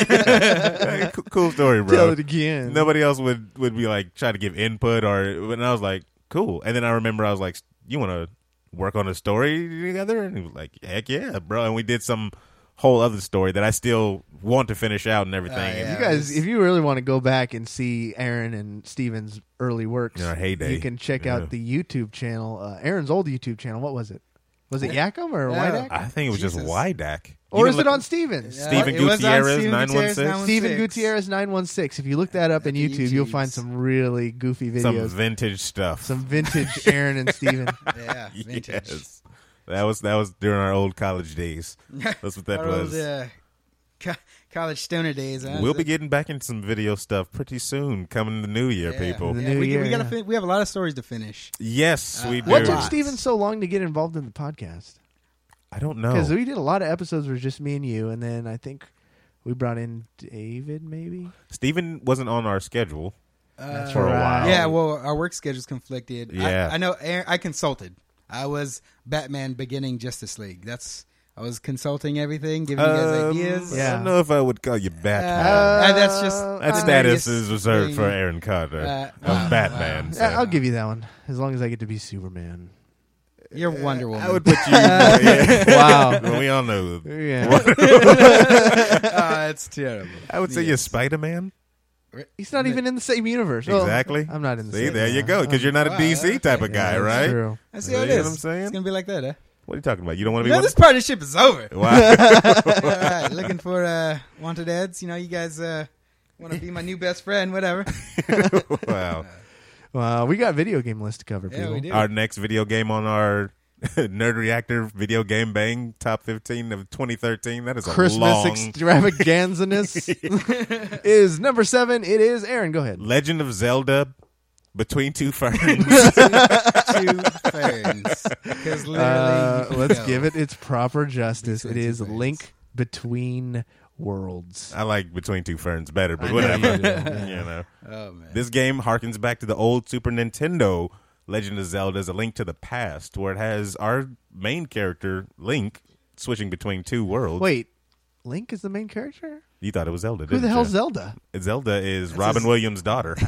Cool story, bro. Tell it again. Nobody else would be like try to give input and I was like, cool. And then I remember I was like, you want to work on a story together? And he was like, heck yeah, bro. And we did some whole other story that I still want to finish out and everything. yeah. You guys, if you really want to go back and see Aaron and Steven's early works, In our heyday. you can check Yeah. out the YouTube channel. Aaron's old YouTube channel. What was it? Was it Yakum or Yeah. Wydak? I think it was just Jesus. Wydak. Or You is can it look- on Steven's? Yeah. Steven It was on Gutierrez, Steven 916? Gutierrez, Steven Gutierrez 916. If you look that up in At the YouTube, you'll YouTubes. find some really goofy Some videos. vintage stuff. Some vintage Aaron and Steven. Yeah, vintage. Yes. That was during our old college days. That's what that Our was. old, college stoner days. Huh? We'll be getting back into some video stuff pretty soon, coming the new year, Yeah. people. The Yeah, new we year, gotta yeah. we have a lot of stories to finish. Yes, we do. What took Lots. Steven so long to get involved in the podcast? I don't know. Because we did a lot of episodes where it was just me and you, and then I think we brought in David, maybe? Steven wasn't on our schedule. That's for a right. while. Yeah, well, our work schedules conflicted. Yeah. I know. I consulted. I was Batman beginning Justice League. I was consulting everything, giving you guys ideas. Yeah. I don't know if I would call you Batman. That's just that the status nerdiest is reserved thing. for Aaron Carter of Batman. So. Yeah, I'll give you that one, as long as I get to be Superman. You're Wonder Woman. I would put you. Yeah. Wow. Well, we all know. Yeah. It's terrible. I would say you're Spider-Man. He's not even in the same universe. Exactly. Well, I'm not in the See, same there you go. Because you're not a Wow, DC type of Yeah, guy, that's right? True. I see how it You know is. what I'm saying? It's gonna be like that, huh? What are you talking about? You don't want to be No, one? this partnership is over. Wow. All right, looking for wanted ads. You know, you guys want to be my new best friend, whatever. Wow. Well, we got video game list to cover, Yeah, people. we do. Our next video game on our Nerd Reactor Video Game Bang Top 15 of 2013. That is a Christmas long... extravaganza is number 7. It is Aaron. Go ahead. Legend of Zelda Between Two Ferns. Two ferns. Because literally, let's give it its proper justice. It is Ferns. Link Between Worlds. I like Between Two Ferns better, but I know whatever. you do, yeah. You know. Oh man. This game harkens back to the old Super Nintendo Legend of Zelda's A Link to the Past, where it has our main character, Link, switching between two worlds. Wait, Link is the main character? You thought it was Zelda, Who didn't the hell's you? Zelda? Zelda is Robin Williams' daughter.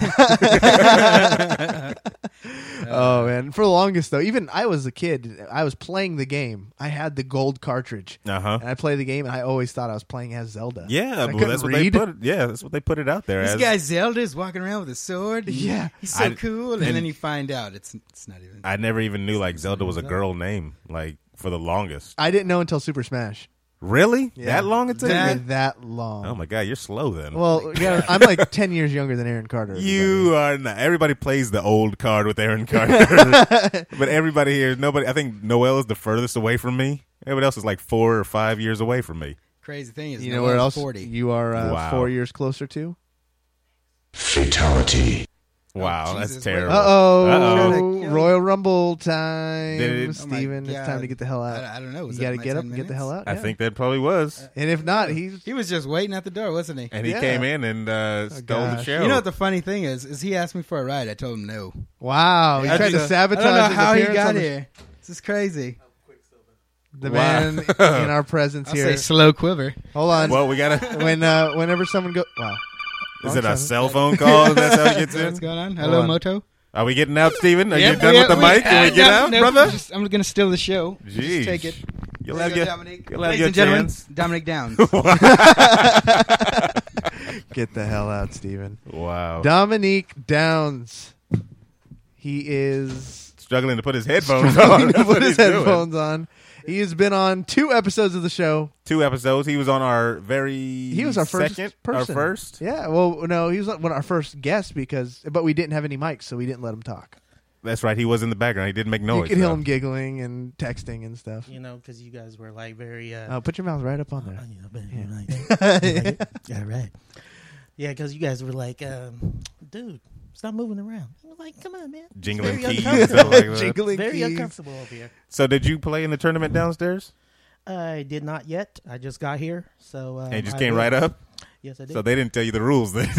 Oh man! For the longest though, even I was a kid. I was playing the game. I had the gold cartridge, Uh-huh. and I played the game, and I always thought I was playing as Zelda. Yeah, I well, couldn't that's what read. they put. Yeah, that's what they put it out there This as. guy Zelda is walking around with a sword. Yeah. He's so I- cool, and then you find out it's not even. I never even knew like Zelda was a girl name, like for the longest. I didn't know until Super Smash. Really? Yeah. That long it took? Took me you? that long. Oh my god, you're slow then. Well, yeah, I'm like 10 years younger than Aaron Carter. You are not. Everybody plays the old card with Aaron Carter, but everybody here, nobody. I think Noel is the furthest away from me. Everybody else is like 4 or 5 years away from me. Crazy thing is, You know where else 40. you are Wow. 4 years closer to? Fatality. Wow, Jesus, that's terrible. Uh-oh. Uh-oh. Royal Rumble time. Did it- Steven, Oh my it's time to God. get the hell out. I don't know. Was You got to that get my up 10 and get the hell minutes? out. I yeah. think that probably was. And if not, he's... He was just waiting at the door, wasn't he? And he Yeah. came in and stole the gosh. show. You know what the funny thing is he asked me for a ride. I told him no. Wow. He I tried to just- sabotage I don't know his how he appearance got on the- here. This is crazy. The Wow. man in our presence I'll here. say slow quiver. Hold on. well, we gotta. Whenever someone goes... Wow. Is it a Wrong cell phone call? That's how it gets What's in. going on? Hold Hello, on. Moto. Are we getting out, Steven? Are Yep, you done with the mic? Can we get out, nope, brother? I'm going to steal the show. Jeez. Just take it. You'll There have you your, go, Dominic. you'll have Ladies your and gentlemen, chance. Dominic Downs. Get the hell out, Steven. Wow. Dominique Downs. He is... Struggling to put his headphones on. to That's what put his he's doing. headphones on. He has been on 2 episodes of the show. 2 episodes. He was on our very. He was our first second, person. Our first. Yeah, well, no, he was one of our first guests but we didn't have any mics, so we didn't let him talk. That's right. He was in the background. He didn't make noise. you could hear though. him giggling and texting and stuff. You know, because you guys were like very. Put your mouth right up on there. You know, but, yeah, right. Yeah, because you guys were like, dude, stop moving around. I was like, come on, man. It's Jingling very keys. uncomfortable. and like that. Jingling Very keys. uncomfortable over here. So, did you play in the tournament downstairs? I did not yet. I just got here, so And you just I came will. right up? Yes, I did. So, they didn't tell you the rules then.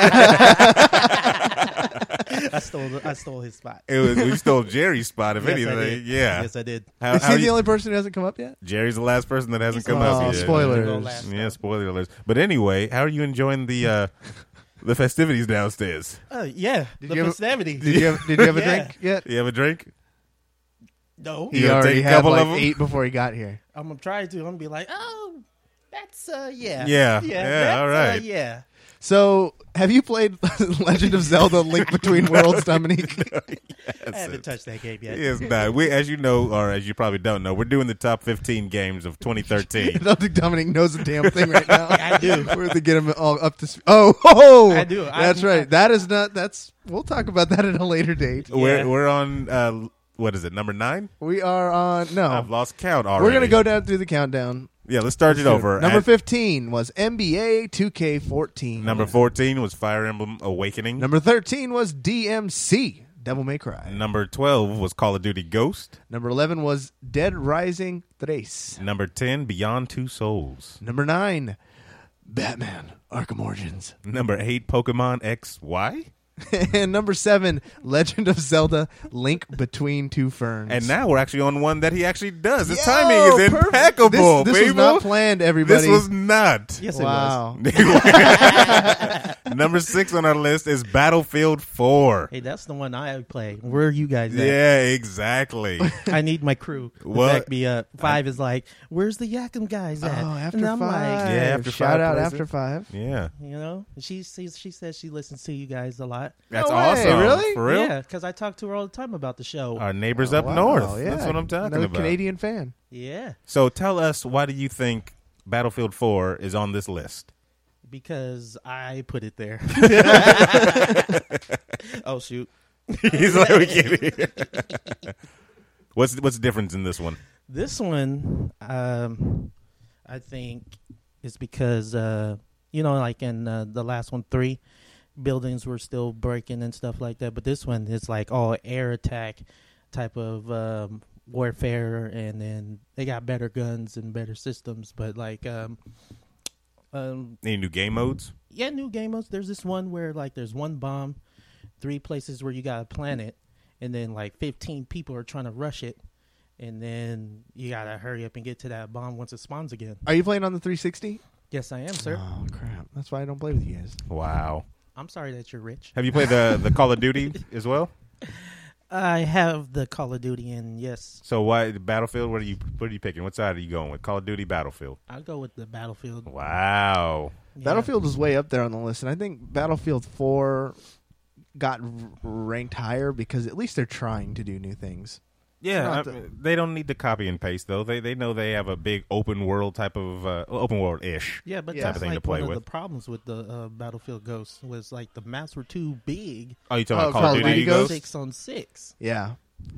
I stole his spot. We stole Jerry's spot, if Yes, I anything. did. Yeah. Yes, I did. How, Is how he the you- only person who hasn't come up yet? Jerry's the last person that hasn't He's come the up last yet. one. Spoilers. Go last, Yeah, though. spoiler alerts. But anyway, how are you enjoying the festivities downstairs? Yeah, Did the you have- festivities. Did you have a Yeah. drink yet? You have a drink? No, He You gonna already take a had couple like of 'em? 8 before he got here. I'm gonna try to. I'm gonna be like, oh, that's Yeah, yeah, yeah, all right. yeah. So, have you played Legend of Zelda: Link Between Worlds, Dominique? I haven't touched that game yet. It's not. We, as you know, or as you probably don't know, we're doing the top 15 games of 2013. I don't think Dominic knows a damn thing right now. I do. We're to get him all up to speed. Oh, I do. That's right. That is not. That's. We'll talk about that at a later date. Yeah. We're on. What is it? Number 9? We are on. No, I've lost count already. we're gonna go down through the countdown. Yeah, let's start it over. Number At 15 was NBA 2K14. number 14 was Fire Emblem Awakening. Number 13 was DMC Devil May Cry. Number 12 was Call of Duty Ghost. Number 11 was Dead Rising 3. Number 10, Beyond Two Souls. Number 9, Batman Arkham Origins. Number 8, Pokemon XY. And number 7, Legend of Zelda: Link Between Two Ferns. And now we're actually on one that he actually does. His Yo, timing is perfect. impeccable, This people. was not planned, everybody. This was not. Yes, wow. Number 6 on our list is Battlefield 4. Hey, that's the one I play. Where are you guys at? Yeah, exactly. I need my crew to What? back me up. 5 is like, where's the Yakum guys at? Oh, after and I'm 5. like, Yeah, after Shout 5 out plays after it. 5. Yeah. you know, she says she listens to you guys a lot. That's No way, awesome. really? For real? Yeah, because I talk to her all the time about the show. Our neighbors up Wow, north. yeah. That's what I'm talking Another about. Canadian fan. Yeah, So tell us, why do you think Battlefield 4 is on this list? because I put it there. Oh shoot! He's like, we get it. What's the difference in this one? This one, I think, is because like in the last one, 3, buildings were still breaking and stuff like that. But this one is like all air attack type of warfare, and then they got better guns and better systems. But like, any new game modes? Yeah, new game modes. There's this one where like there's one bomb, 3 places where you got a planet, and then like 15 people are trying to rush it, and then you gotta hurry up and get to that bomb once it spawns again. Are you playing on the 360? Yes, I am, sir. Oh crap! That's why I don't play with you guys. Wow. I'm sorry that you're rich. Have you played the Call of Duty as well? I have the Call of Duty, and yes. So why Battlefield? What are you picking? What side are you going with? Call of Duty, Battlefield? I'll go with the Battlefield. Wow. Yeah. Battlefield was way up there on the list, and I think Battlefield 4 got ranked higher because at least they're trying to do new things. Yeah, they don't need to copy and paste though. They know they have a big open world type of open world ish. Yeah, but type that's of thing like to play one with. of the problems with the Battlefield Ghosts was like the maps were too big. Oh, you talking about Call Call of of Duty Duty Ghosts? Ghosts? 6-on-6. Yeah,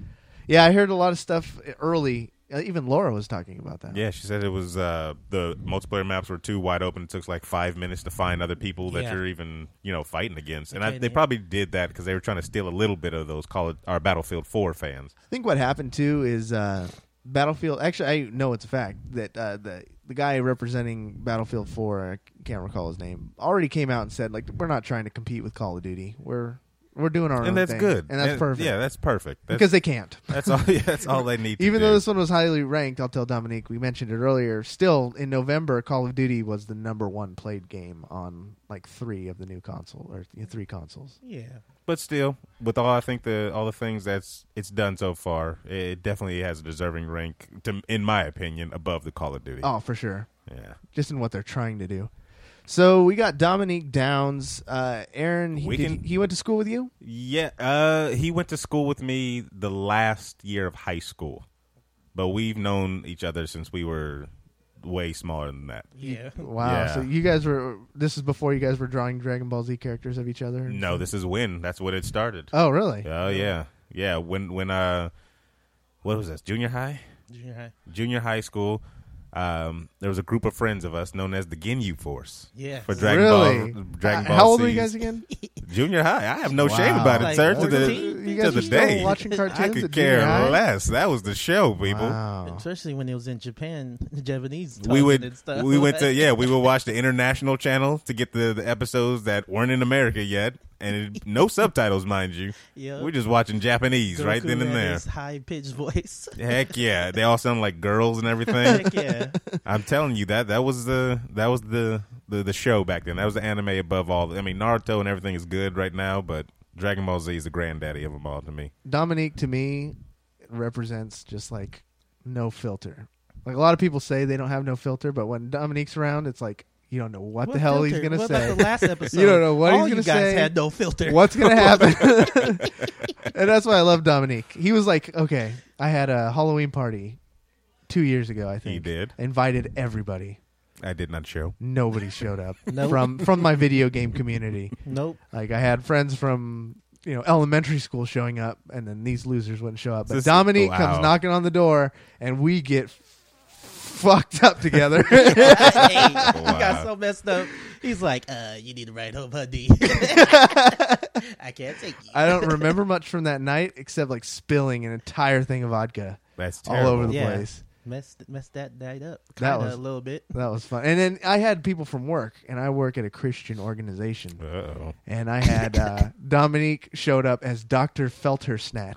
I heard a lot of stuff early. Even Laura was talking about that. Yeah, she said it was the multiplayer maps were too wide open. It took like 5 minutes to find other people that you're even fighting against, and they probably did that because they were trying to steal a little bit of those Battlefield 4 fans. I think what happened too is Battlefield. Actually, I know it's a fact that the guy representing Battlefield 4, I can't recall his name, already came out and said like we're not trying to compete with Call of Duty. We're doing our own And that's thing. good. And that's perfect. Yeah, that's perfect. Because they can't. That's all. Yeah, that's all they need to Even do. though this one was highly ranked, I'll tell Dominique, we mentioned it earlier, still in November, Call of Duty was the number 1 played game on like 3 of the new console, or 3 consoles. Yeah. But still, with all the things it's done so far, it definitely has a deserving rank, in my opinion, above the Call of Duty. Oh, for sure. Yeah. Just in what they're trying to do. So we got Dominique Downs. Aaron, he went to school with you? Yeah, he went to school with me the last year of high school. But we've known each other since we were way smaller than that. Yeah. Wow. Yeah. So you guys this is before you guys were drawing Dragon Ball Z characters of each other? No, this is when. That's when it started. Oh, really? Oh, yeah. Yeah, when what was this, junior high? Junior high school. There was a group of friends of us known as the Ginyu Force. Yeah. For Dragon Ball. How old Cs. were you guys again? Junior high. I have no shame about it, Like sir. To 14? You the guys were still day. watching cartoons I could at care junior high? less. That was the show, people. Wow. Especially when it was in Japan, the Japanese. We would and stuff. we would watch the international channel to get the episodes that weren't in America yet, and no subtitles, mind you. Yep. We're just watching Japanese Goku right then and had there. his high-pitched voice. Heck yeah, they all sound like girls and everything. Heck yeah. I'm telling you that was the show back then. That was the anime above all. I mean, Naruto and everything is good right now, but Dragon Ball Z is the granddaddy of them all to me. Dominique, to me, represents just like no filter. Like a lot of people say they don't have no filter, but when Dominique's around, it's like you don't know what the hell he's going to What say. about the last episode? You don't know what All he's going to you say. guys had no filter. What's going to happen? And that's why I love Dominique. He was like, okay, I had a Halloween party 2 years ago, I think. He did. Invited everybody. I did not show. Nobody showed up Nope. from my video game community. Nope. Like I had friends from elementary school showing up, and then these losers wouldn't show up. But This- Dominique wow. comes knocking on the door, and we get fucked up together. Hey, he Wow. got so messed up. He's like, you need to ride home, honey. I can't take you. I don't remember much from that night except like spilling an entire thing of vodka That's all terrible. over the Yeah. place. Messed that night up. That Kinda was- a little bit. That was fun. And then I had people from work, and I work at a Christian organization. Uh-oh. And I had Dominique showed up as Dr. Felter Snatch.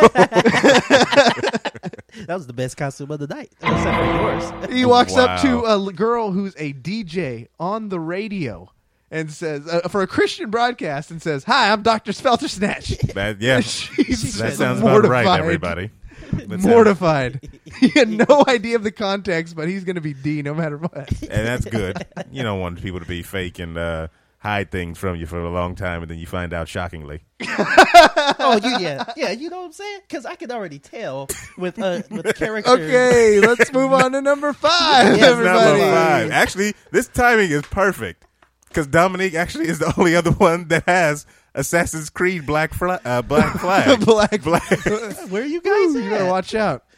That was the best costume of the night, except for yours. He walks up to Wow. a girl who's a DJ on the radio and says, for a Christian broadcast, and says, "Hi, I'm Dr. Felter Snatch." She's That sounds about right, mortified. everybody. That sounds- Mortified. He had no idea of the context, but he's going to be D no matter what. And that's good. You don't want people to be fake and hide things from you for a long time, and then you find out shockingly. Oh, yeah. You know what I'm saying? Because I can already tell with characters. Okay, let's move on to number 5, Yes, everybody. Number 5. Actually, this timing is perfect because Dominique actually is the only other one that has Assassin's Creed Black Flag. Black. Where you guys Ooh, you better at? watch out.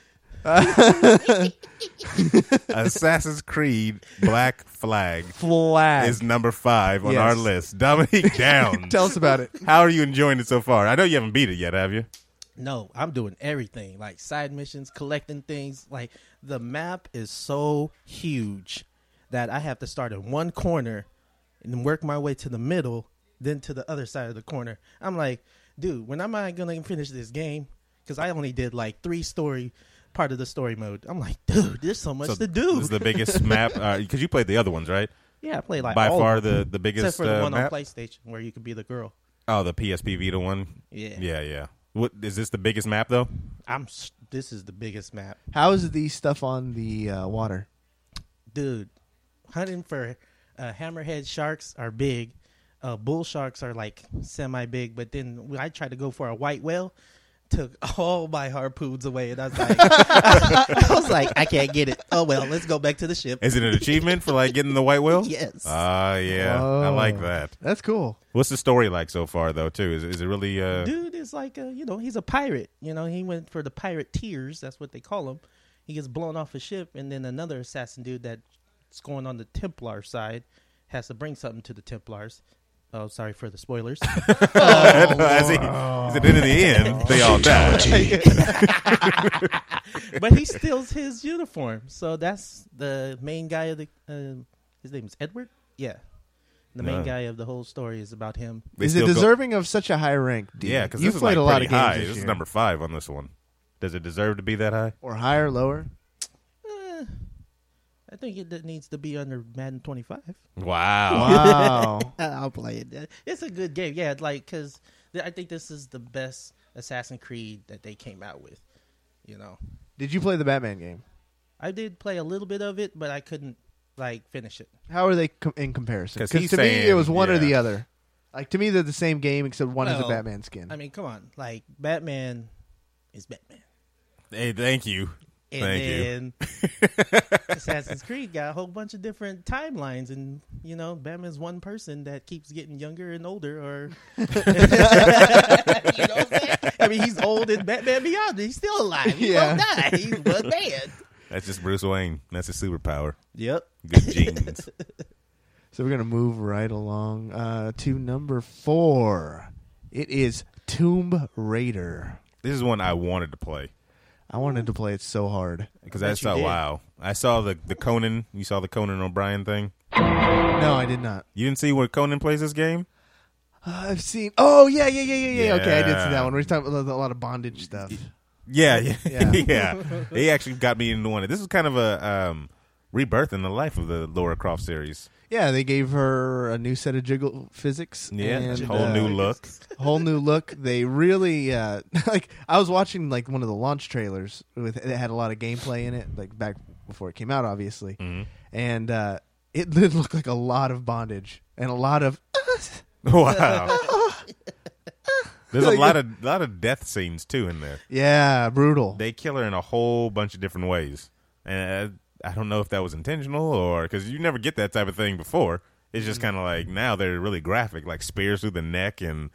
Assassin's Creed Black Flag Flag is number 5 on Yes. our list. Dominique Downs. Tell us about it. How are you enjoying it so far? I know you haven't beat it yet, have you? No, I'm doing everything, like side missions, collecting things. Like the map is so huge that I have to start in one corner and then work my way to the middle, then to the other side of the corner. I'm like, dude, when am I going to finish this game? Because I only did like 3 part of the story mode. I'm like, dude, there's so much to do. This is the biggest map, because you played the other ones, right? Yeah, I played like By all far of them, the biggest except for the one map? on PlayStation where you could be the girl. Oh, the PSP Vita one? Yeah. Yeah. What, is this the biggest map, though? This is the biggest map. How is the stuff on the water? Dude, hunting for hammerhead sharks are big. Bull sharks are like semi-big, but then when I tried to go for a white whale, took all my harpoons away, and I was like, I can't get it. Oh well, let's go back to the ship. Is it an achievement for like getting the white whale? Yes. Yeah. I like that. That's cool. What's the story like so far, though, too? Is it really... Dude is like, he's a pirate. He went for the pirate tiers. That's what they call him. He gets blown off a ship, and then another assassin dude that's going on the Templar side has to bring something to the Templars. Oh, sorry for the spoilers. As in the end, they all die. But he steals his uniform. So that's the main guy of the... his name is Edward? Yeah. The main guy of the whole story is about him. Is it deserving of such a high rank? Dean? Yeah, because you've this is played like a lot of pretty games high. this This is year. number 5 on this one. Does it deserve to be that high? Or higher, lower? I think it needs to be under Madden 25. Wow. Wow. I'll play it. It's a good game. Yeah, because I think this is the best Assassin's Creed that they came out with. Did you play the Batman game? I did play a little bit of it, but I couldn't finish it. How are they in comparison? 'Cause Because he's to me, it saying- was one or yeah. the other. Like, to me, they're the same game, except one is a Well, Batman skin. I mean, come on. Like, Batman is Batman. Hey, thank you. And then Assassin's Creed got a whole bunch of different timelines, and Batman's one person that keeps getting younger and older, or you know what I'm saying? I mean, he's old in Batman Beyond. He's still alive. He won't die. He's one man. That's just Bruce Wayne. That's his superpower. Yep. Good genes. So we're going to move right along to number 4. It is Tomb Raider. This is one I wanted to play. I wanted to play it so hard. Because I saw the Conan. You saw the Conan O'Brien thing? No, I did not. You didn't see where Conan plays this game? I've seen... Oh, yeah. Okay, I did see Yeah. that one. We're talking about a lot of bondage stuff. Yeah. Yeah. They actually got me into one. This is kind of a rebirth in the life of the Lara Croft series. Yeah, they gave her a new set of jiggle physics. Yeah, and, whole new look. Whole new look. They really like. I was watching like one of the launch trailers with it had a lot of gameplay in it, like back before it came out, obviously, and it did look like a lot of bondage and a lot of. Wow. There's a lot of death scenes too in there. Yeah, brutal. They kill her in a whole bunch of different ways, and I don't know if that was intentional or because you never get that type of thing before. It's just kind of like now they're really graphic, like spears through the neck and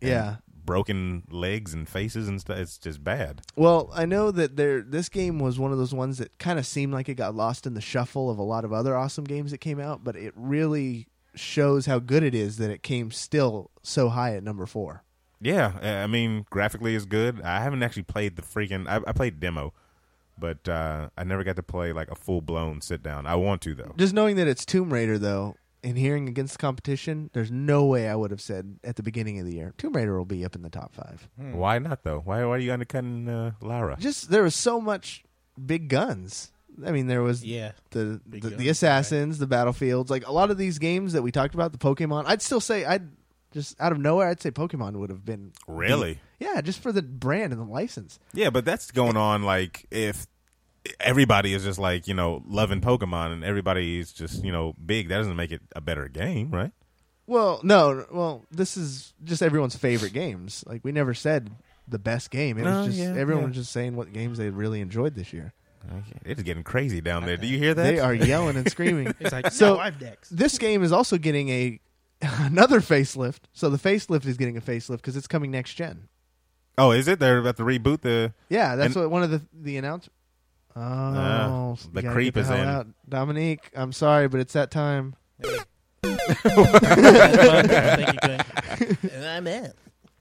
broken legs and faces and stuff. It's just bad. Well, I know that this game was one of those ones that kind of seemed like it got lost in the shuffle of a lot of other awesome games that came out, but it really shows how good it is that it came still so high at number 4. Yeah, I mean, graphically is good. I haven't actually played the freaking... I played demo, but I never got to play like a full-blown sit-down. I want to, though. Just knowing that it's Tomb Raider, though, and hearing against the competition, there's no way I would have said at the beginning of the year, Tomb Raider will be up in the top 5. Why not, though? Why are you undercutting Lara? Just, there was so much big guns. I mean, there was the Assassins, the Battlefields, like a lot of these games that we talked about, the Pokemon. I'd still say, just out of nowhere, I'd say Pokemon would have been... Really? Yeah, just for the brand and the license. Yeah, but that's going on like if everybody is just like, loving Pokemon and everybody is just, big. That doesn't make it a better game, right? Well, no. Well, this is just everyone's favorite games. Like, we never said the best game. It was just everyone was just saying what games they really enjoyed this year. It's getting crazy down there. Do you hear that? They are yelling and screaming. It's like, so no, I'm next. This game is also getting another facelift. So the facelift is getting a facelift because it's coming next gen. Oh, is it? They're about to reboot the... Yeah, that's what one of the announcements. Oh, the you gotta creep get is hell in. out. Dominique, I'm sorry, but it's that time. Thank you, Glenn. And I'm in.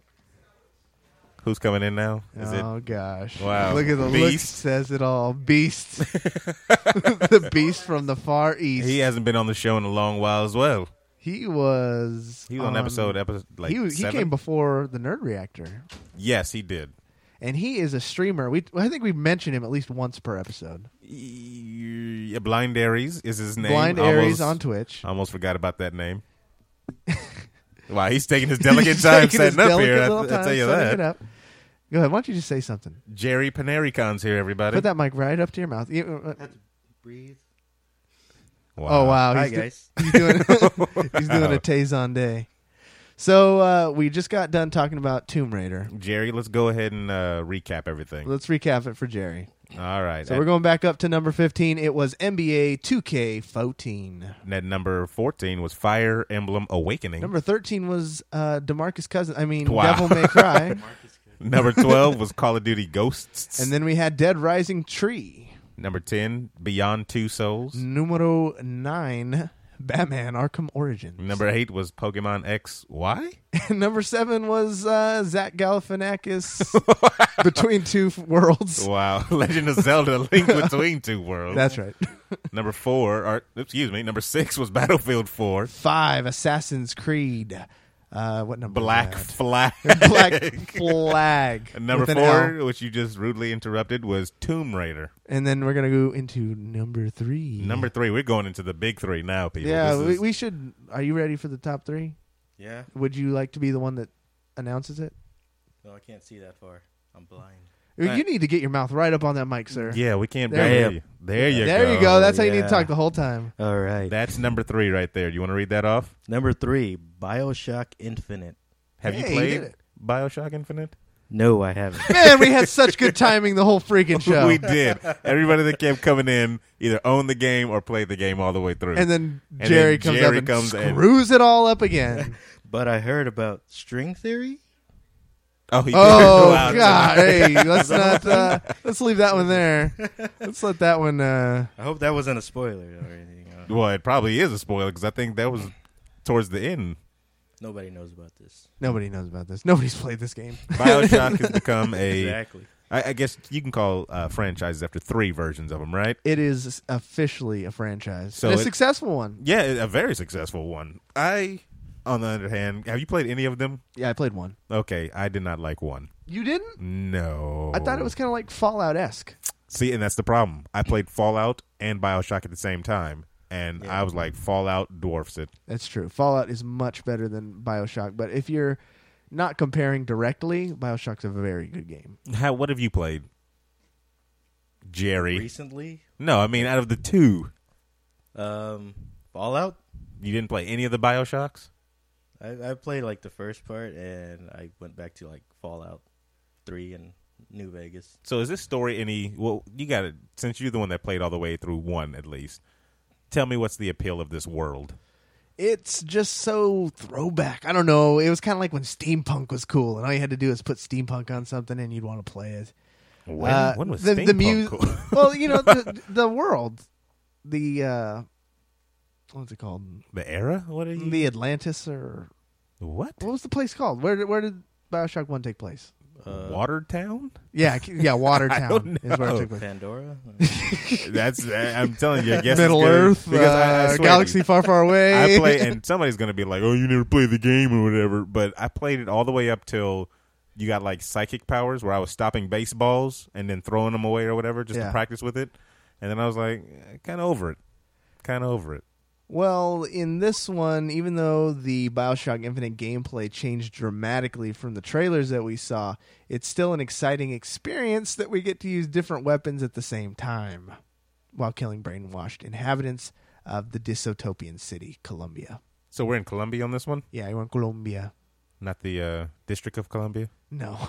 Who's coming in now? Is Oh gosh! Wow. Look at the look. Beast. Says it all. Beast. The beast from the far east. He hasn't been on the show in a long while as well. He was. He was on episode like he 7? came before the Nerd Reactor, Yes, he did. and he is a streamer. I think we've mentioned him at least once per episode. Yeah, Blind Aries is his name. Blind Aries on Twitch. Almost forgot about that name. Wow, he's taking his delicate time Taking his setting up delicate here. little I'll time tell you setting that. it up. Go ahead. Why don't you just say something? Jerry Panericon's here, everybody. Put that mic right up to your mouth. Breathe. Wow. Oh wow! Hi, He's guys. He's doing he's doing a Tazon day. So we just got done talking about Tomb Raider. Jerry, let's go ahead and recap everything. Let's recap it for Jerry. All right. So we're going back up to number 15. It was NBA 2K14. At number 14 was Fire Emblem Awakening. Number 13 was DeMarcus Cousins. Wow. Devil May Cry. Number 12 was Call of Duty Ghosts. And then we had Dead Rising Tree. Number 10, Beyond Two Souls. Numero 9, Batman Arkham Origins. Number 8 was Pokemon X. Why? And number 7 was Zach Galifianakis Between Two Worlds. Wow. Legend of Zelda Link Between Two Worlds. That's right. Number 6 was Battlefield 4. 5, Assassin's Creed. What number? Black is that? Flag. Black Flag. And number with an 4, L. which you just rudely interrupted, was Tomb Raider. And then we're going to go into number 3. Number 3, we're going into the big 3 now, people. Yeah, This is- we should. Are you ready for the top 3? Yeah. Would you like to be the one that announces it? No, I can't see that far. I'm blind. You need to get your mouth right up on that mic, sir. Yeah, we can't There barely you hear you. There you go. There you go. That's how you need to Yeah. talk the whole time. All right. That's number 3 right there. You want to read that off? Number 3, BioShock Infinite. Have you Hey, you played did it. BioShock Infinite? No, I haven't. Man, we had such good timing the whole freaking show. We did. Everybody that kept coming in either owned the game or played the game all the way through. And then And Jerry then comes Jerry up and comes in. screws it all up again. But I heard about string theory. oh, he did. Oh Wow. God! Hey, let's not. Let's leave that one there. Let's let that one. I hope that wasn't a spoiler or anything. Well, it probably is a spoiler because I think that was towards the end. Nobody knows about this. Nobody knows about this. Nobody's played this game. BioShock has become a. Exactly. I guess you can call franchises after 3 versions of them, right? It is officially a franchise. So And a it- successful one. Yeah, a very successful one. On the other hand, have you played any of them? Yeah, I played one. Okay, I did not like one. You didn't? No. I thought it was kind of like Fallout-esque. See, and that's the problem. I played Fallout and BioShock at the same time, and I was like, Fallout dwarfs it. That's true. Fallout is much better than BioShock, but if you're not comparing directly, BioShock's a very good game. What have you played, Jerry? Recently, No, I mean out of the 2, Fallout. you didn't play any of the BioShocks. I played like the first part, and I went back to like Fallout 3 and New Vegas. So is this story any? Well, you got it. Since you're the one that played all the way through 1, at least. Tell me what's the appeal of this world. It's just so throwback. I don't know. It was kind of like when steampunk was cool, and all you had to do is put steampunk on something, and you'd want to play it. When was the steampunk cool? Well, you know the world, the what's it called? The era? What are you? The Atlantis or What? what was the place called? Where did BioShock 1 take place? Watertown? Yeah, Watertown I don't is where it know. took place. Pandora. That's. I'm telling you. I guess Middle it's good. Earth, Because I swear, galaxy far, far away. I play, and somebody's gonna be like, "Oh, you never played the game or whatever." But I played it all the way up till you got like psychic powers, where I was stopping baseballs and then throwing them away or whatever, just to practice with it. And then I was like, kind of over it. Well, in this one, even though the BioShock Infinite gameplay changed dramatically from the trailers that we saw, it's still an exciting experience that we get to use different weapons at the same time while killing brainwashed inhabitants of the dystopian city, Columbia. So we're in Columbia on this one, Yeah, you're in Columbia. not the District of Columbia. No.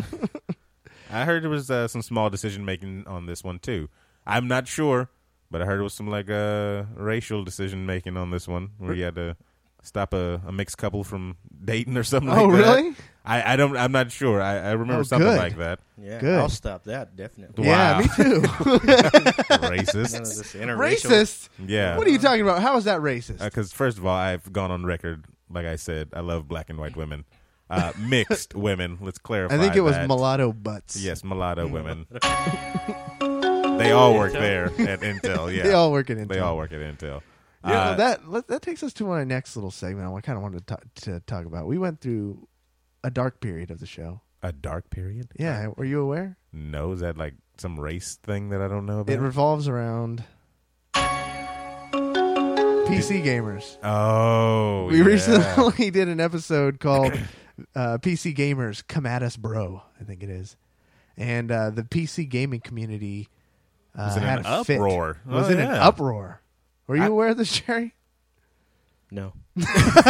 I heard there was some small decision making on this one too. I'm not sure, but I heard it was some like racial decision making on this one, where you had to stop a mixed couple from dating or something Oh, like that. really? I'm not sure. I remember Oh, something good. like that. Yeah, Good. I'll stop that definitely. Yeah, Wow. me too. Racist. None of this interracial. Racist? Yeah. What are you talking about? How is that racist? Because first of all, I've gone on record, like I said, I love black and white women. Mixed women. Let's clarify. I think it was that. mulatto butts. Yes, mulatto women. They all work there at Intel. Yeah, They all work at Intel. They all work at Intel. That takes us to our next little segment. I kind of wanted to talk about. We went through a dark period of the show. A dark period? Yeah, were you aware? No, is that like some race thing that I don't know about? It revolves around PC gamers. Oh, We yeah. recently did an episode called PC Gamers Come At Us Bro, I think it is. And the PC gaming community Was in had an a fit. uproar. Was Oh, in an yeah. uproar. Were you aware of this, Jerry? No. We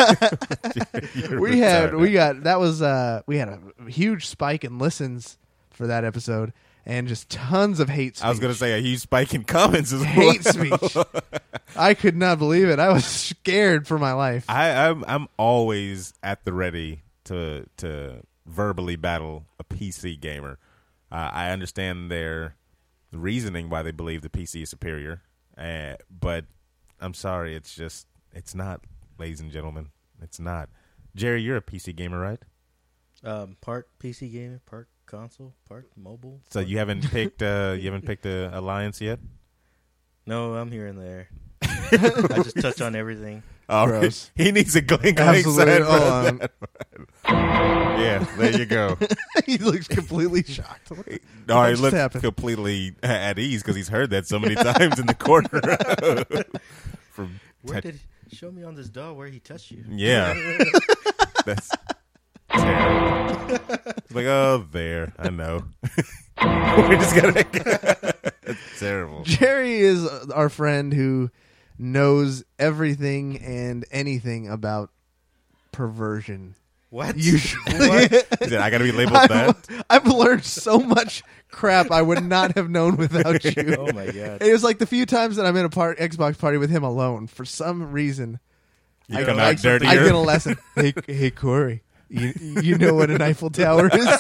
had a huge spike in listens for that episode and just tons of hate speech. I was going to say a huge spike in comments as well. Hate speech. I could not believe it. I was scared for my life. I'm always at the ready to verbally battle a PC gamer. I understand their reasoning why they believe the PC is superior, but I'm sorry, it's not, ladies and gentlemen. It's not. Jerry, you're a PC gamer, right? Part PC gaming, part console, part mobile. So you haven't picked a alliance yet? No, I'm here and there. I just touch on everything. Oh, Gross. he needs a glink Absolutely. sign. Hold on. Yeah, there you go. He looks completely shocked. No, he just looks happened? completely at ease because he's heard that so many times in the corner. From Where did show me on this doll where he touched you? yeah, that's terrible. It's like, oh, there, I know. We just gotta. That's terrible. Jerry is our friend who knows everything and anything about perversion. What? Usually. He said, I gotta be labeled that. I've learned so much crap I would not have known without you. Oh my god! It was like the few times that I'm in a Xbox party with him alone. For some reason, You come out dirtier. I get a lesson. Hey, Corey, you know what an Eiffel Tower is?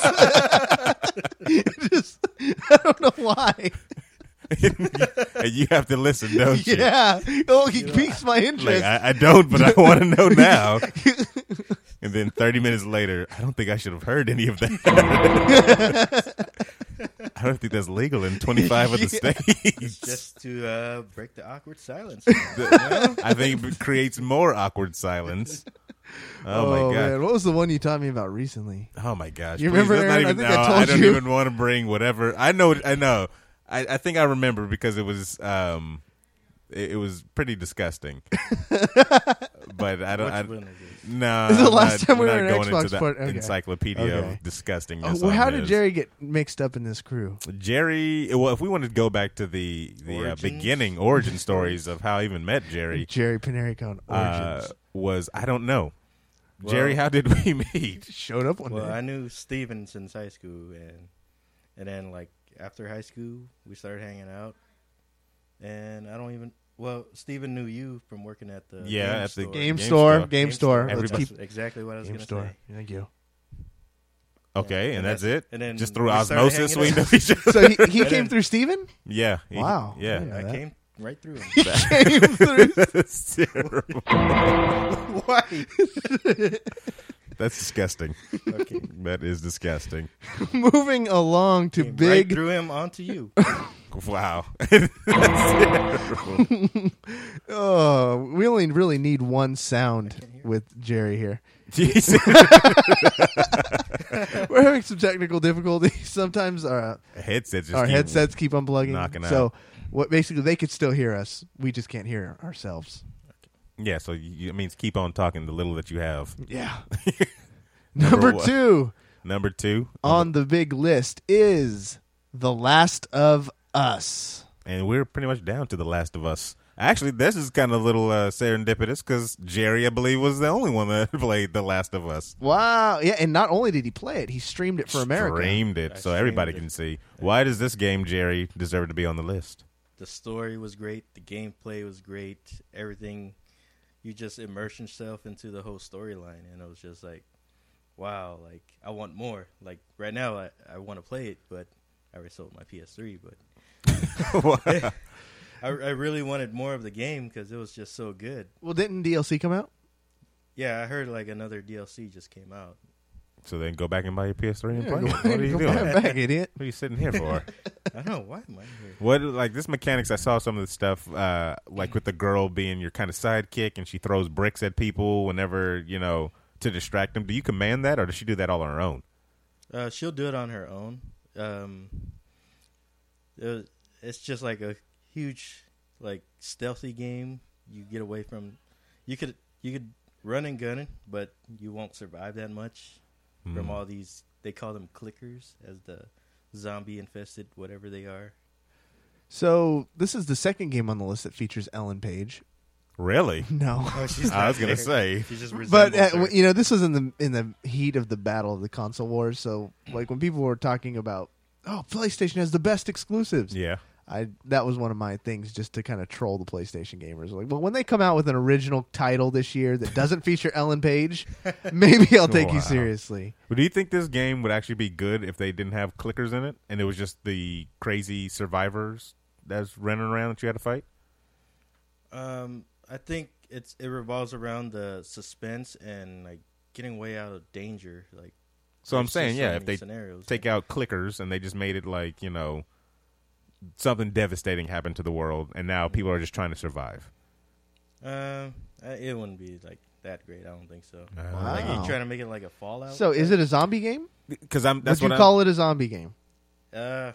I don't know why. And you have to listen, don't you? Yeah. Oh, he piques my interest. Like, I don't, but I want to know now. And then 30 minutes later, I don't think I should have heard any of that. I don't think that's legal in 25 of the states. Just to break the awkward silence. I think it creates more awkward silence. Oh, my God. Man. What was the one you taught me about recently? Oh, my gosh. You Please, remember, let's not Aaron? even, I think I no, told don't you. even want to bring whatever. I know. I think I remember because it was it was pretty disgusting. But I don't. Which one is it? No, This is the last time we we're were not in going Xbox into the part- okay. encyclopedia Okay. of disgustingness. Well, on how did this. Jerry get mixed up in this crew? Jerry? Well, if we wanted to go back to the Origins? beginning origin stories of how I even met Jerry, Jerry Panaricon Origins. was I don't know. Well- Jerry, how did we meet? Showed up one Well, day. I knew Steven since high school, and then like after high school, we started hanging out. And I don't even. Well, Steven knew you from working at the Yeah, at the store. Game Game store. store. Game store. Let's Everybody- keep That's exactly what I was Game going to store. say. Thank you. Okay, Yeah, and that's it. and then Just through we started osmosis, we hanging know out. each other. So he And came then- through Steven? Yeah. Wow. Yeah. Yeah. I that- came right through him. Came through. That's terrible. Why? That's disgusting. Okay. That is disgusting. Moving along to Came right big. through him onto you. Wow. That's terrible. Oh, we only really need one sound with Jerry here. Jeez. We're having some technical difficulties. Sometimes our Headsets just our keep headsets keep unplugging. knocking so out. what basically they could still hear us. We just can't hear ourselves. Yeah, so it means keep on talking the little that you have. Yeah. Number Number what? 2 Number 2. on the big list is The Last of Us. And we're pretty much down to The Last of Us. Actually, this is kind of a little serendipitous because Jerry, I believe, was the only one that played The Last of Us. Wow. Yeah, and not only did he play it, he streamed it for America. Streamed it, I so streamed everybody it. can see. Why does this game, Jerry, deserve to be on the list? The story was great. The gameplay was great. Everything. you just immerse yourself into the whole storyline, and it was just like, wow, like I want more. Like right now, I want to play it, but I already sold my PS3. But I really wanted more of the game because it was just so good. Well, didn't DLC come out? Yeah, I heard like another DLC just came out. So then go back and buy your PS3 and play Go it. What are you go doing? buy it back, idiot. What are you sitting here for? I don't know, why am I here? What, like, this mechanics, I saw some of the stuff, like with the girl being your kind of sidekick and she throws bricks at people whenever, you know, to distract them. Do you command that or does she do that all on her own? She'll do it on her own. It's just like a huge, like, stealthy game. You get away from, you could run and gun it, but you won't survive that much from all these, they call them clickers, as the zombie infested, whatever they are. So this is the second game on the list that features Ellen Page. Really? No, Oh, she's I was not going to there. say. She just but resembles her. you know, this was in the heat of the battle of the console wars. So like when people were talking about, oh, PlayStation has the best exclusives. Yeah. That was one of my things, just to kind of troll the PlayStation gamers. Like, well, when they come out with an original title this year that doesn't feature Ellen Page, maybe I'll take you Wow. seriously. But do you think this game would actually be good if they didn't have clickers in it and it was just the crazy survivors that's running around that you had to fight? I think it revolves around the suspense and like getting way out of danger. Like, So I'm there's saying, just so yeah, many if they scenarios. take out clickers and they just made it like, you know, something devastating happened to the world and now people are just trying to survive. It wouldn't be like that great. I don't think so. Wow. Like you trying to make it like a Fallout. So is it a zombie game? Because that's Would you call it a zombie game? They're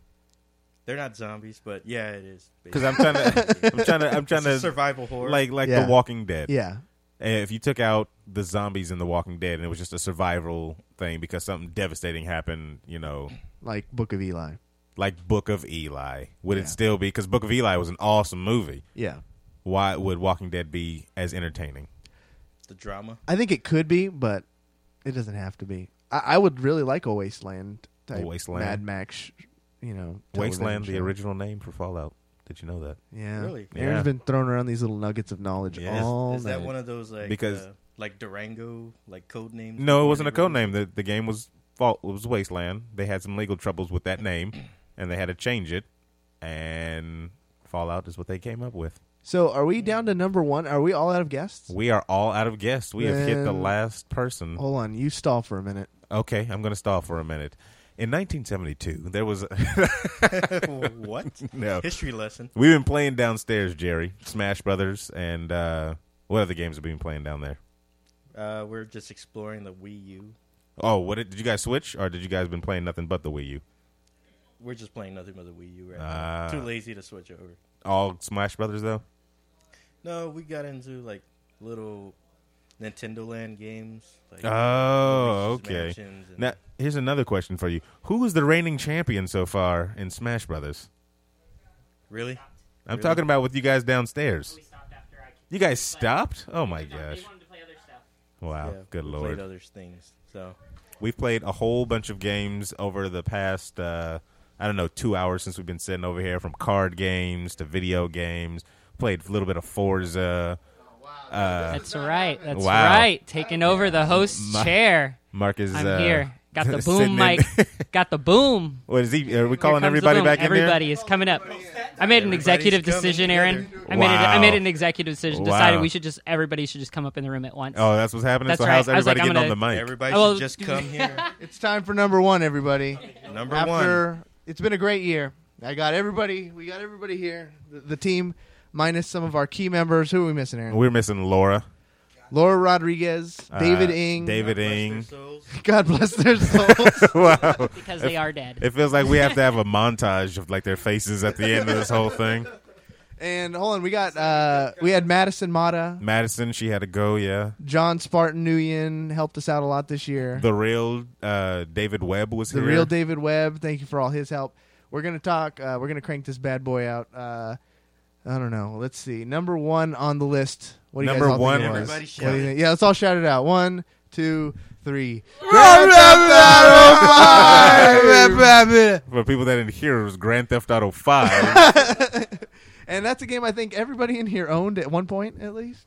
not zombies, but yeah, it is. Because I'm trying It's to a survival horror. like Yeah. The Walking Dead. Yeah. If you took out the zombies in The Walking Dead and it was just a survival thing because something devastating happened, you know, Like Book of Eli. like Book of Eli, would Yeah. it still be? Because Book of Eli was an awesome movie. Yeah. Why would Walking Dead be as entertaining? the drama. I think it could be, but it doesn't have to be. I would really like a Wasteland type Wasteland? Mad Max, you know. Wasteland, television the show. original name for Fallout. Did you know that? Yeah. Really? Aaron's Yeah. been throwing around these little nuggets of knowledge Yeah. all Is that night. one of those like Because- like Durango like code names? No, it when wasn't a they code released name. The game was it was Wasteland. They had some legal troubles with that name, and they had to change it. And Fallout is what they came up with. So are we down to number one? Are we all out of guests? We are all out of guests. We have hit the Then- last person. Hold on. You stall for a minute. Okay, I'm going to stall for a minute. In 1972, there was What? no. History lesson. We've been playing downstairs, Jerry. Smash Brothers, and what other games have we been playing down there? We're just exploring the Wii U. Oh, did you guys switch, or did you guys been playing nothing but the Wii U? We're just playing nothing but the Wii U right Ah. now. Too lazy to switch over. All Smash Brothers, though? No, we got into like little Nintendo Land games. Like Oh, Luigi's okay. Mansions and- Now, here's another question for you. Who is the reigning champion so far in Smash Brothers? Really? I'm Really? talking about with you guys downstairs. We stopped after I You guys stopped? Oh, my gosh. They wanted to play other stuff. Wow, Yeah, good we Lord. Played other things. So We've played a whole bunch of games over the past, 2 hours since we've been sitting over here, from card games to video games. Played a little bit of Forza. That's right. That's Wow. right. Taking over the host's chair. Mark is I'm here. Got the sitting boom in- mic. Got the boom. What is he? Are we Here calling comes the everybody boom. back in there? Everybody is coming up. I made an Everybody's executive coming decision, together. Aaron. I made an executive decision. Wow. Decided everybody should just come up in the room at once. Oh, that's what's happening? That's so right. how's I was like, everybody I'm getting on the mic? everybody Well, should just come here. It's time for number one, everybody. Number one. After it's been a great year. We got everybody here. The team minus some of our key members. Who are we missing, Aaron? We're missing Laura. Laura Rodriguez, David Ing. David Ing. God bless their souls. Wow. because they are dead. It feels like we have to have a montage of like their faces at the end of this whole thing. And hold on, we had Madison Mata, Madison, she had to go, yeah. John Spartan Nguyen helped us out a lot this year. The real David Webb was The here. real David Webb. Thank you for all his help. We're gonna talk. We're gonna crank this bad boy out. I don't know. Let's see. Number one on the list. What do you Number guys all one. think it was? Everybody What do shout you it. think? Yeah, let's all shout it out. 1, 2, 3. For people that didn't hear, it was Grand Theft Auto 5. And that's a game I think everybody in here owned at one point, at least.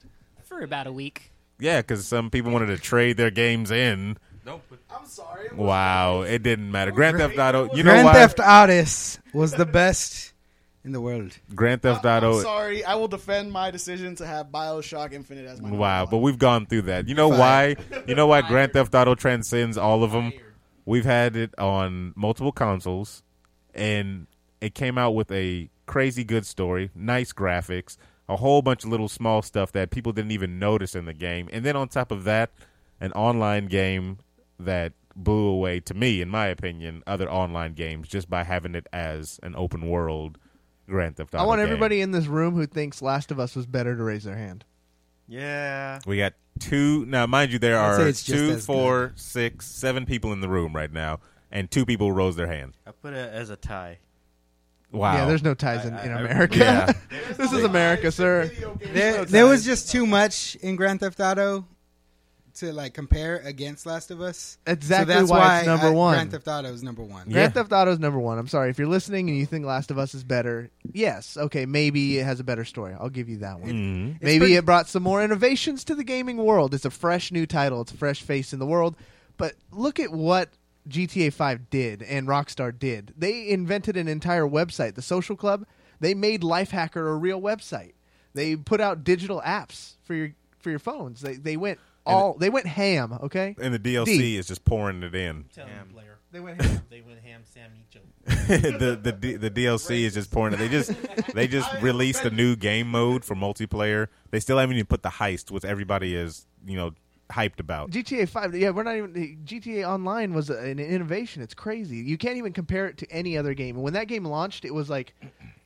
For about a week. Yeah, because some people wanted to trade their games in. I'm sorry. Wow, it didn't matter. Grand Theft Auto. You know Grand why? Theft Autos was the best in the world. Grand Theft I'm Auto. sorry. I will defend my decision to have BioShock Infinite as my Wow, number but one. we've gone through that. You know why? You know why Grand Theft Auto transcends all of them? We've had it on multiple consoles, and it came out with a crazy good story, nice graphics, a whole bunch of little small stuff that people didn't even notice in the game. And then on top of that, an online game that blew away, to me, in my opinion, other online games just by having it as an open world Grand Theft Auto I want game. everybody in this room who thinks Last of Us was better to raise their hand. Yeah. We got 2. Now, mind you, there I'd say are it's just 2, as 4, 6, 7 people in the room right now, and 2 people rose their hand. I put it as a tie. Wow. Yeah, there's no ties in America. Yeah. This is America, sir. There was just too much in Grand Theft Auto to like compare against Last of Us. Exactly so that's why it's number one. Grand Theft Auto is number one. Grand Theft Auto is number one. I'm sorry. If you're listening and you think Last of Us is better, yes, okay, maybe it has a better story. I'll give you that one. Mhm. Maybe it brought some more innovations to the gaming world. It's a fresh new title. It's a fresh face in the world. But look at what GTA 5 did and Rockstar did. They invented an entire website, the Social Club. They made Lifehacker a real website. They put out digital apps for your phones. They went ham, okay? And the DLC is just pouring it in. Tell them, Blair. They went ham. They went ham, Sam, eat Joe. the DLC is just pouring it. They just released a new game mode for multiplayer. They still haven't even put the heist, which everybody is, hyped about. GTA 5, yeah, we're not even. GTA Online was an innovation. It's crazy. You can't even compare it to any other game. And when that game launched, it was like,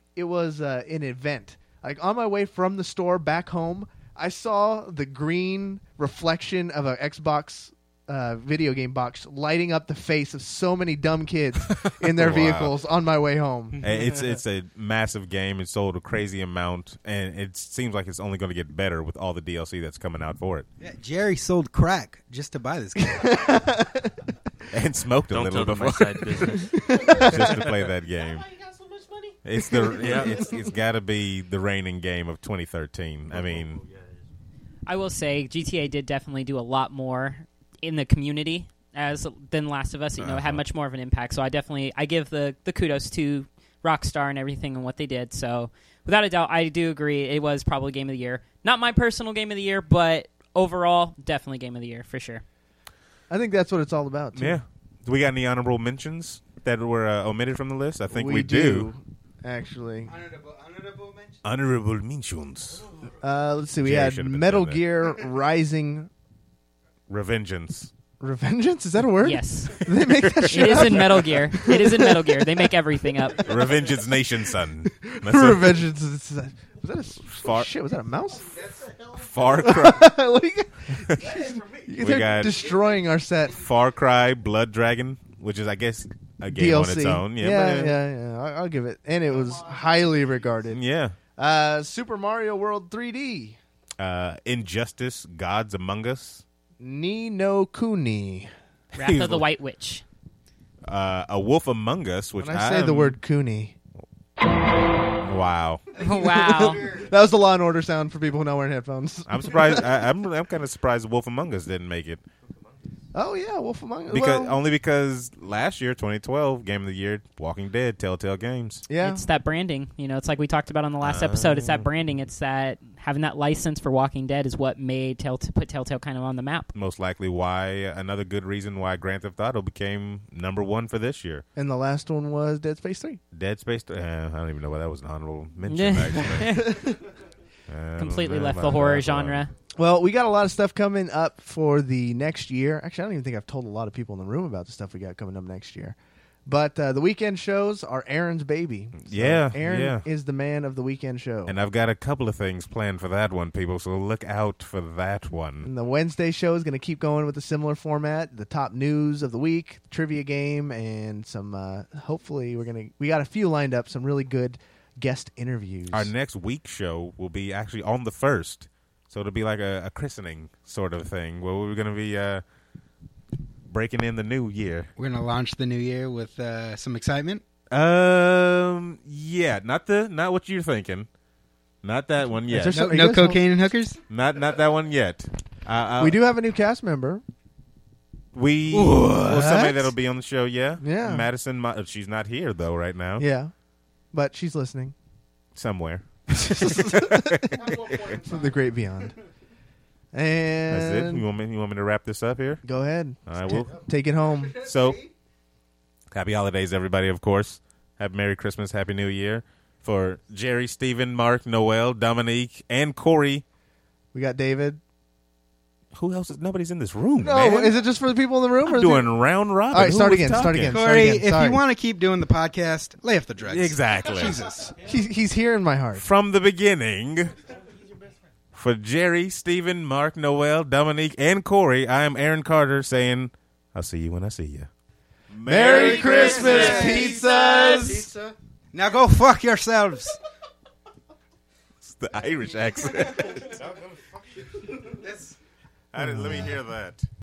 an event. Like on my way from the store back home, I saw the green reflection of an Xbox video game box lighting up the face of so many dumb kids in their Wow. vehicles on my way home. It's a massive game. It sold a crazy amount, and it seems like it's only going to get better with all the DLC that's coming out for it. Yeah, Jerry sold crack just to buy this game. And smoked a Don't little tell them my before side business. just to play that game. Why you got so much money? It's got to be the reigning game of 2013. I mean, I will say GTA did definitely do a lot more in the community than Last of Us. It had much more of an impact. So I give the kudos to Rockstar and everything and what they did. So without a doubt, I do agree it was probably Game of the Year. Not my personal Game of the Year, but overall, definitely Game of the Year for sure. I think that's what it's all about, too. yeah. Do we got any honorable mentions that were omitted from the list? I think we do. Actually. Honorable mention? Honorable mentions. Let's see. We Jerry had should have been Metal saying that. Gear Rising. Revengeance. Revengeance? Is that a word? Yes. They make that It shit is up? in Metal Gear. It is in Metal Gear. They make everything up. Revengeance Nation, son. That's a Revengeance. Was that a Far- shit? Was that a mouse? Far Cry. What do you We They're got- destroying our set. Far Cry Blood Dragon, which is, I guess, a game DLC. on its own. Yeah. I'll give it. And it was highly regarded. Yeah. Super Mario World 3D. Injustice, Gods Among Us. Ni no Kuni. Wrath of the White Witch. A Wolf Among Us, which When I say the word Kuni. Wow. Wow. That was the Law and Order sound for people who know wearing headphones. I'm surprised. I'm kind of surprised Wolf Among Us didn't make it. Oh, yeah, Wolf Among Us. Only because last year, 2012, Game of the Year, Walking Dead, Telltale Games. Yeah. It's that branding. It's like we talked about on the last episode. It's that branding. It's that having that license for Walking Dead is what made put Telltale kind of on the map. Most likely another good reason why Grand Theft Auto became number one for this year. And the last one was Dead Space 3. Dead Space, I don't even know why that was an honorable mention, actually. Completely left the horror genre. Well, we got a lot of stuff coming up for the next year. Actually, I don't even think I've told a lot of people in the room about the stuff we got coming up next year. But the weekend shows are Aaron's baby. So Aaron is the man of the weekend show. And I've got a couple of things planned for that one, people, so look out for that one. And the Wednesday show is going to keep going with a similar format. The top news of the week, the trivia game, and some, hopefully, we got a few lined up, some really good guest interviews. Our next week show will be actually on the 1st. So it'll be like a christening sort of thing where we're going to be breaking in the new year. We're going to launch the new year with some excitement. Yeah, not what you're thinking. Not that one yet. Is there No cocaine and hookers. Not that one yet. We do have a new cast member. Well, somebody that'll be on the show. Yeah. Yeah. Madison. She's not here though right now. Yeah, but she's listening. Somewhere. The great beyond. And That's it. You want me to wrap this up here? Go ahead. I will. Take it home. So, happy holidays, everybody, of course. Happy Merry Christmas, Happy New Year. For Jerry, Steven, Mark, Noel, Dominique, and Corey. We got David. Who else? Nobody's in this room, No, man. is it just for the people in the room? I'm doing round robin. All right, Who start was again. talking? Corey, if Sorry. you want to keep doing the podcast, lay off the drugs. Exactly. Jesus. He's here in my heart. From the beginning, for Jerry, Steven, Mark, Noel, Dominique, and Corey, I am Aaron Carter saying, I'll see you when I see you. Merry Christmas, pizzas! Pizza. Now go fuck yourselves. It's the Irish accent. Let me hear that.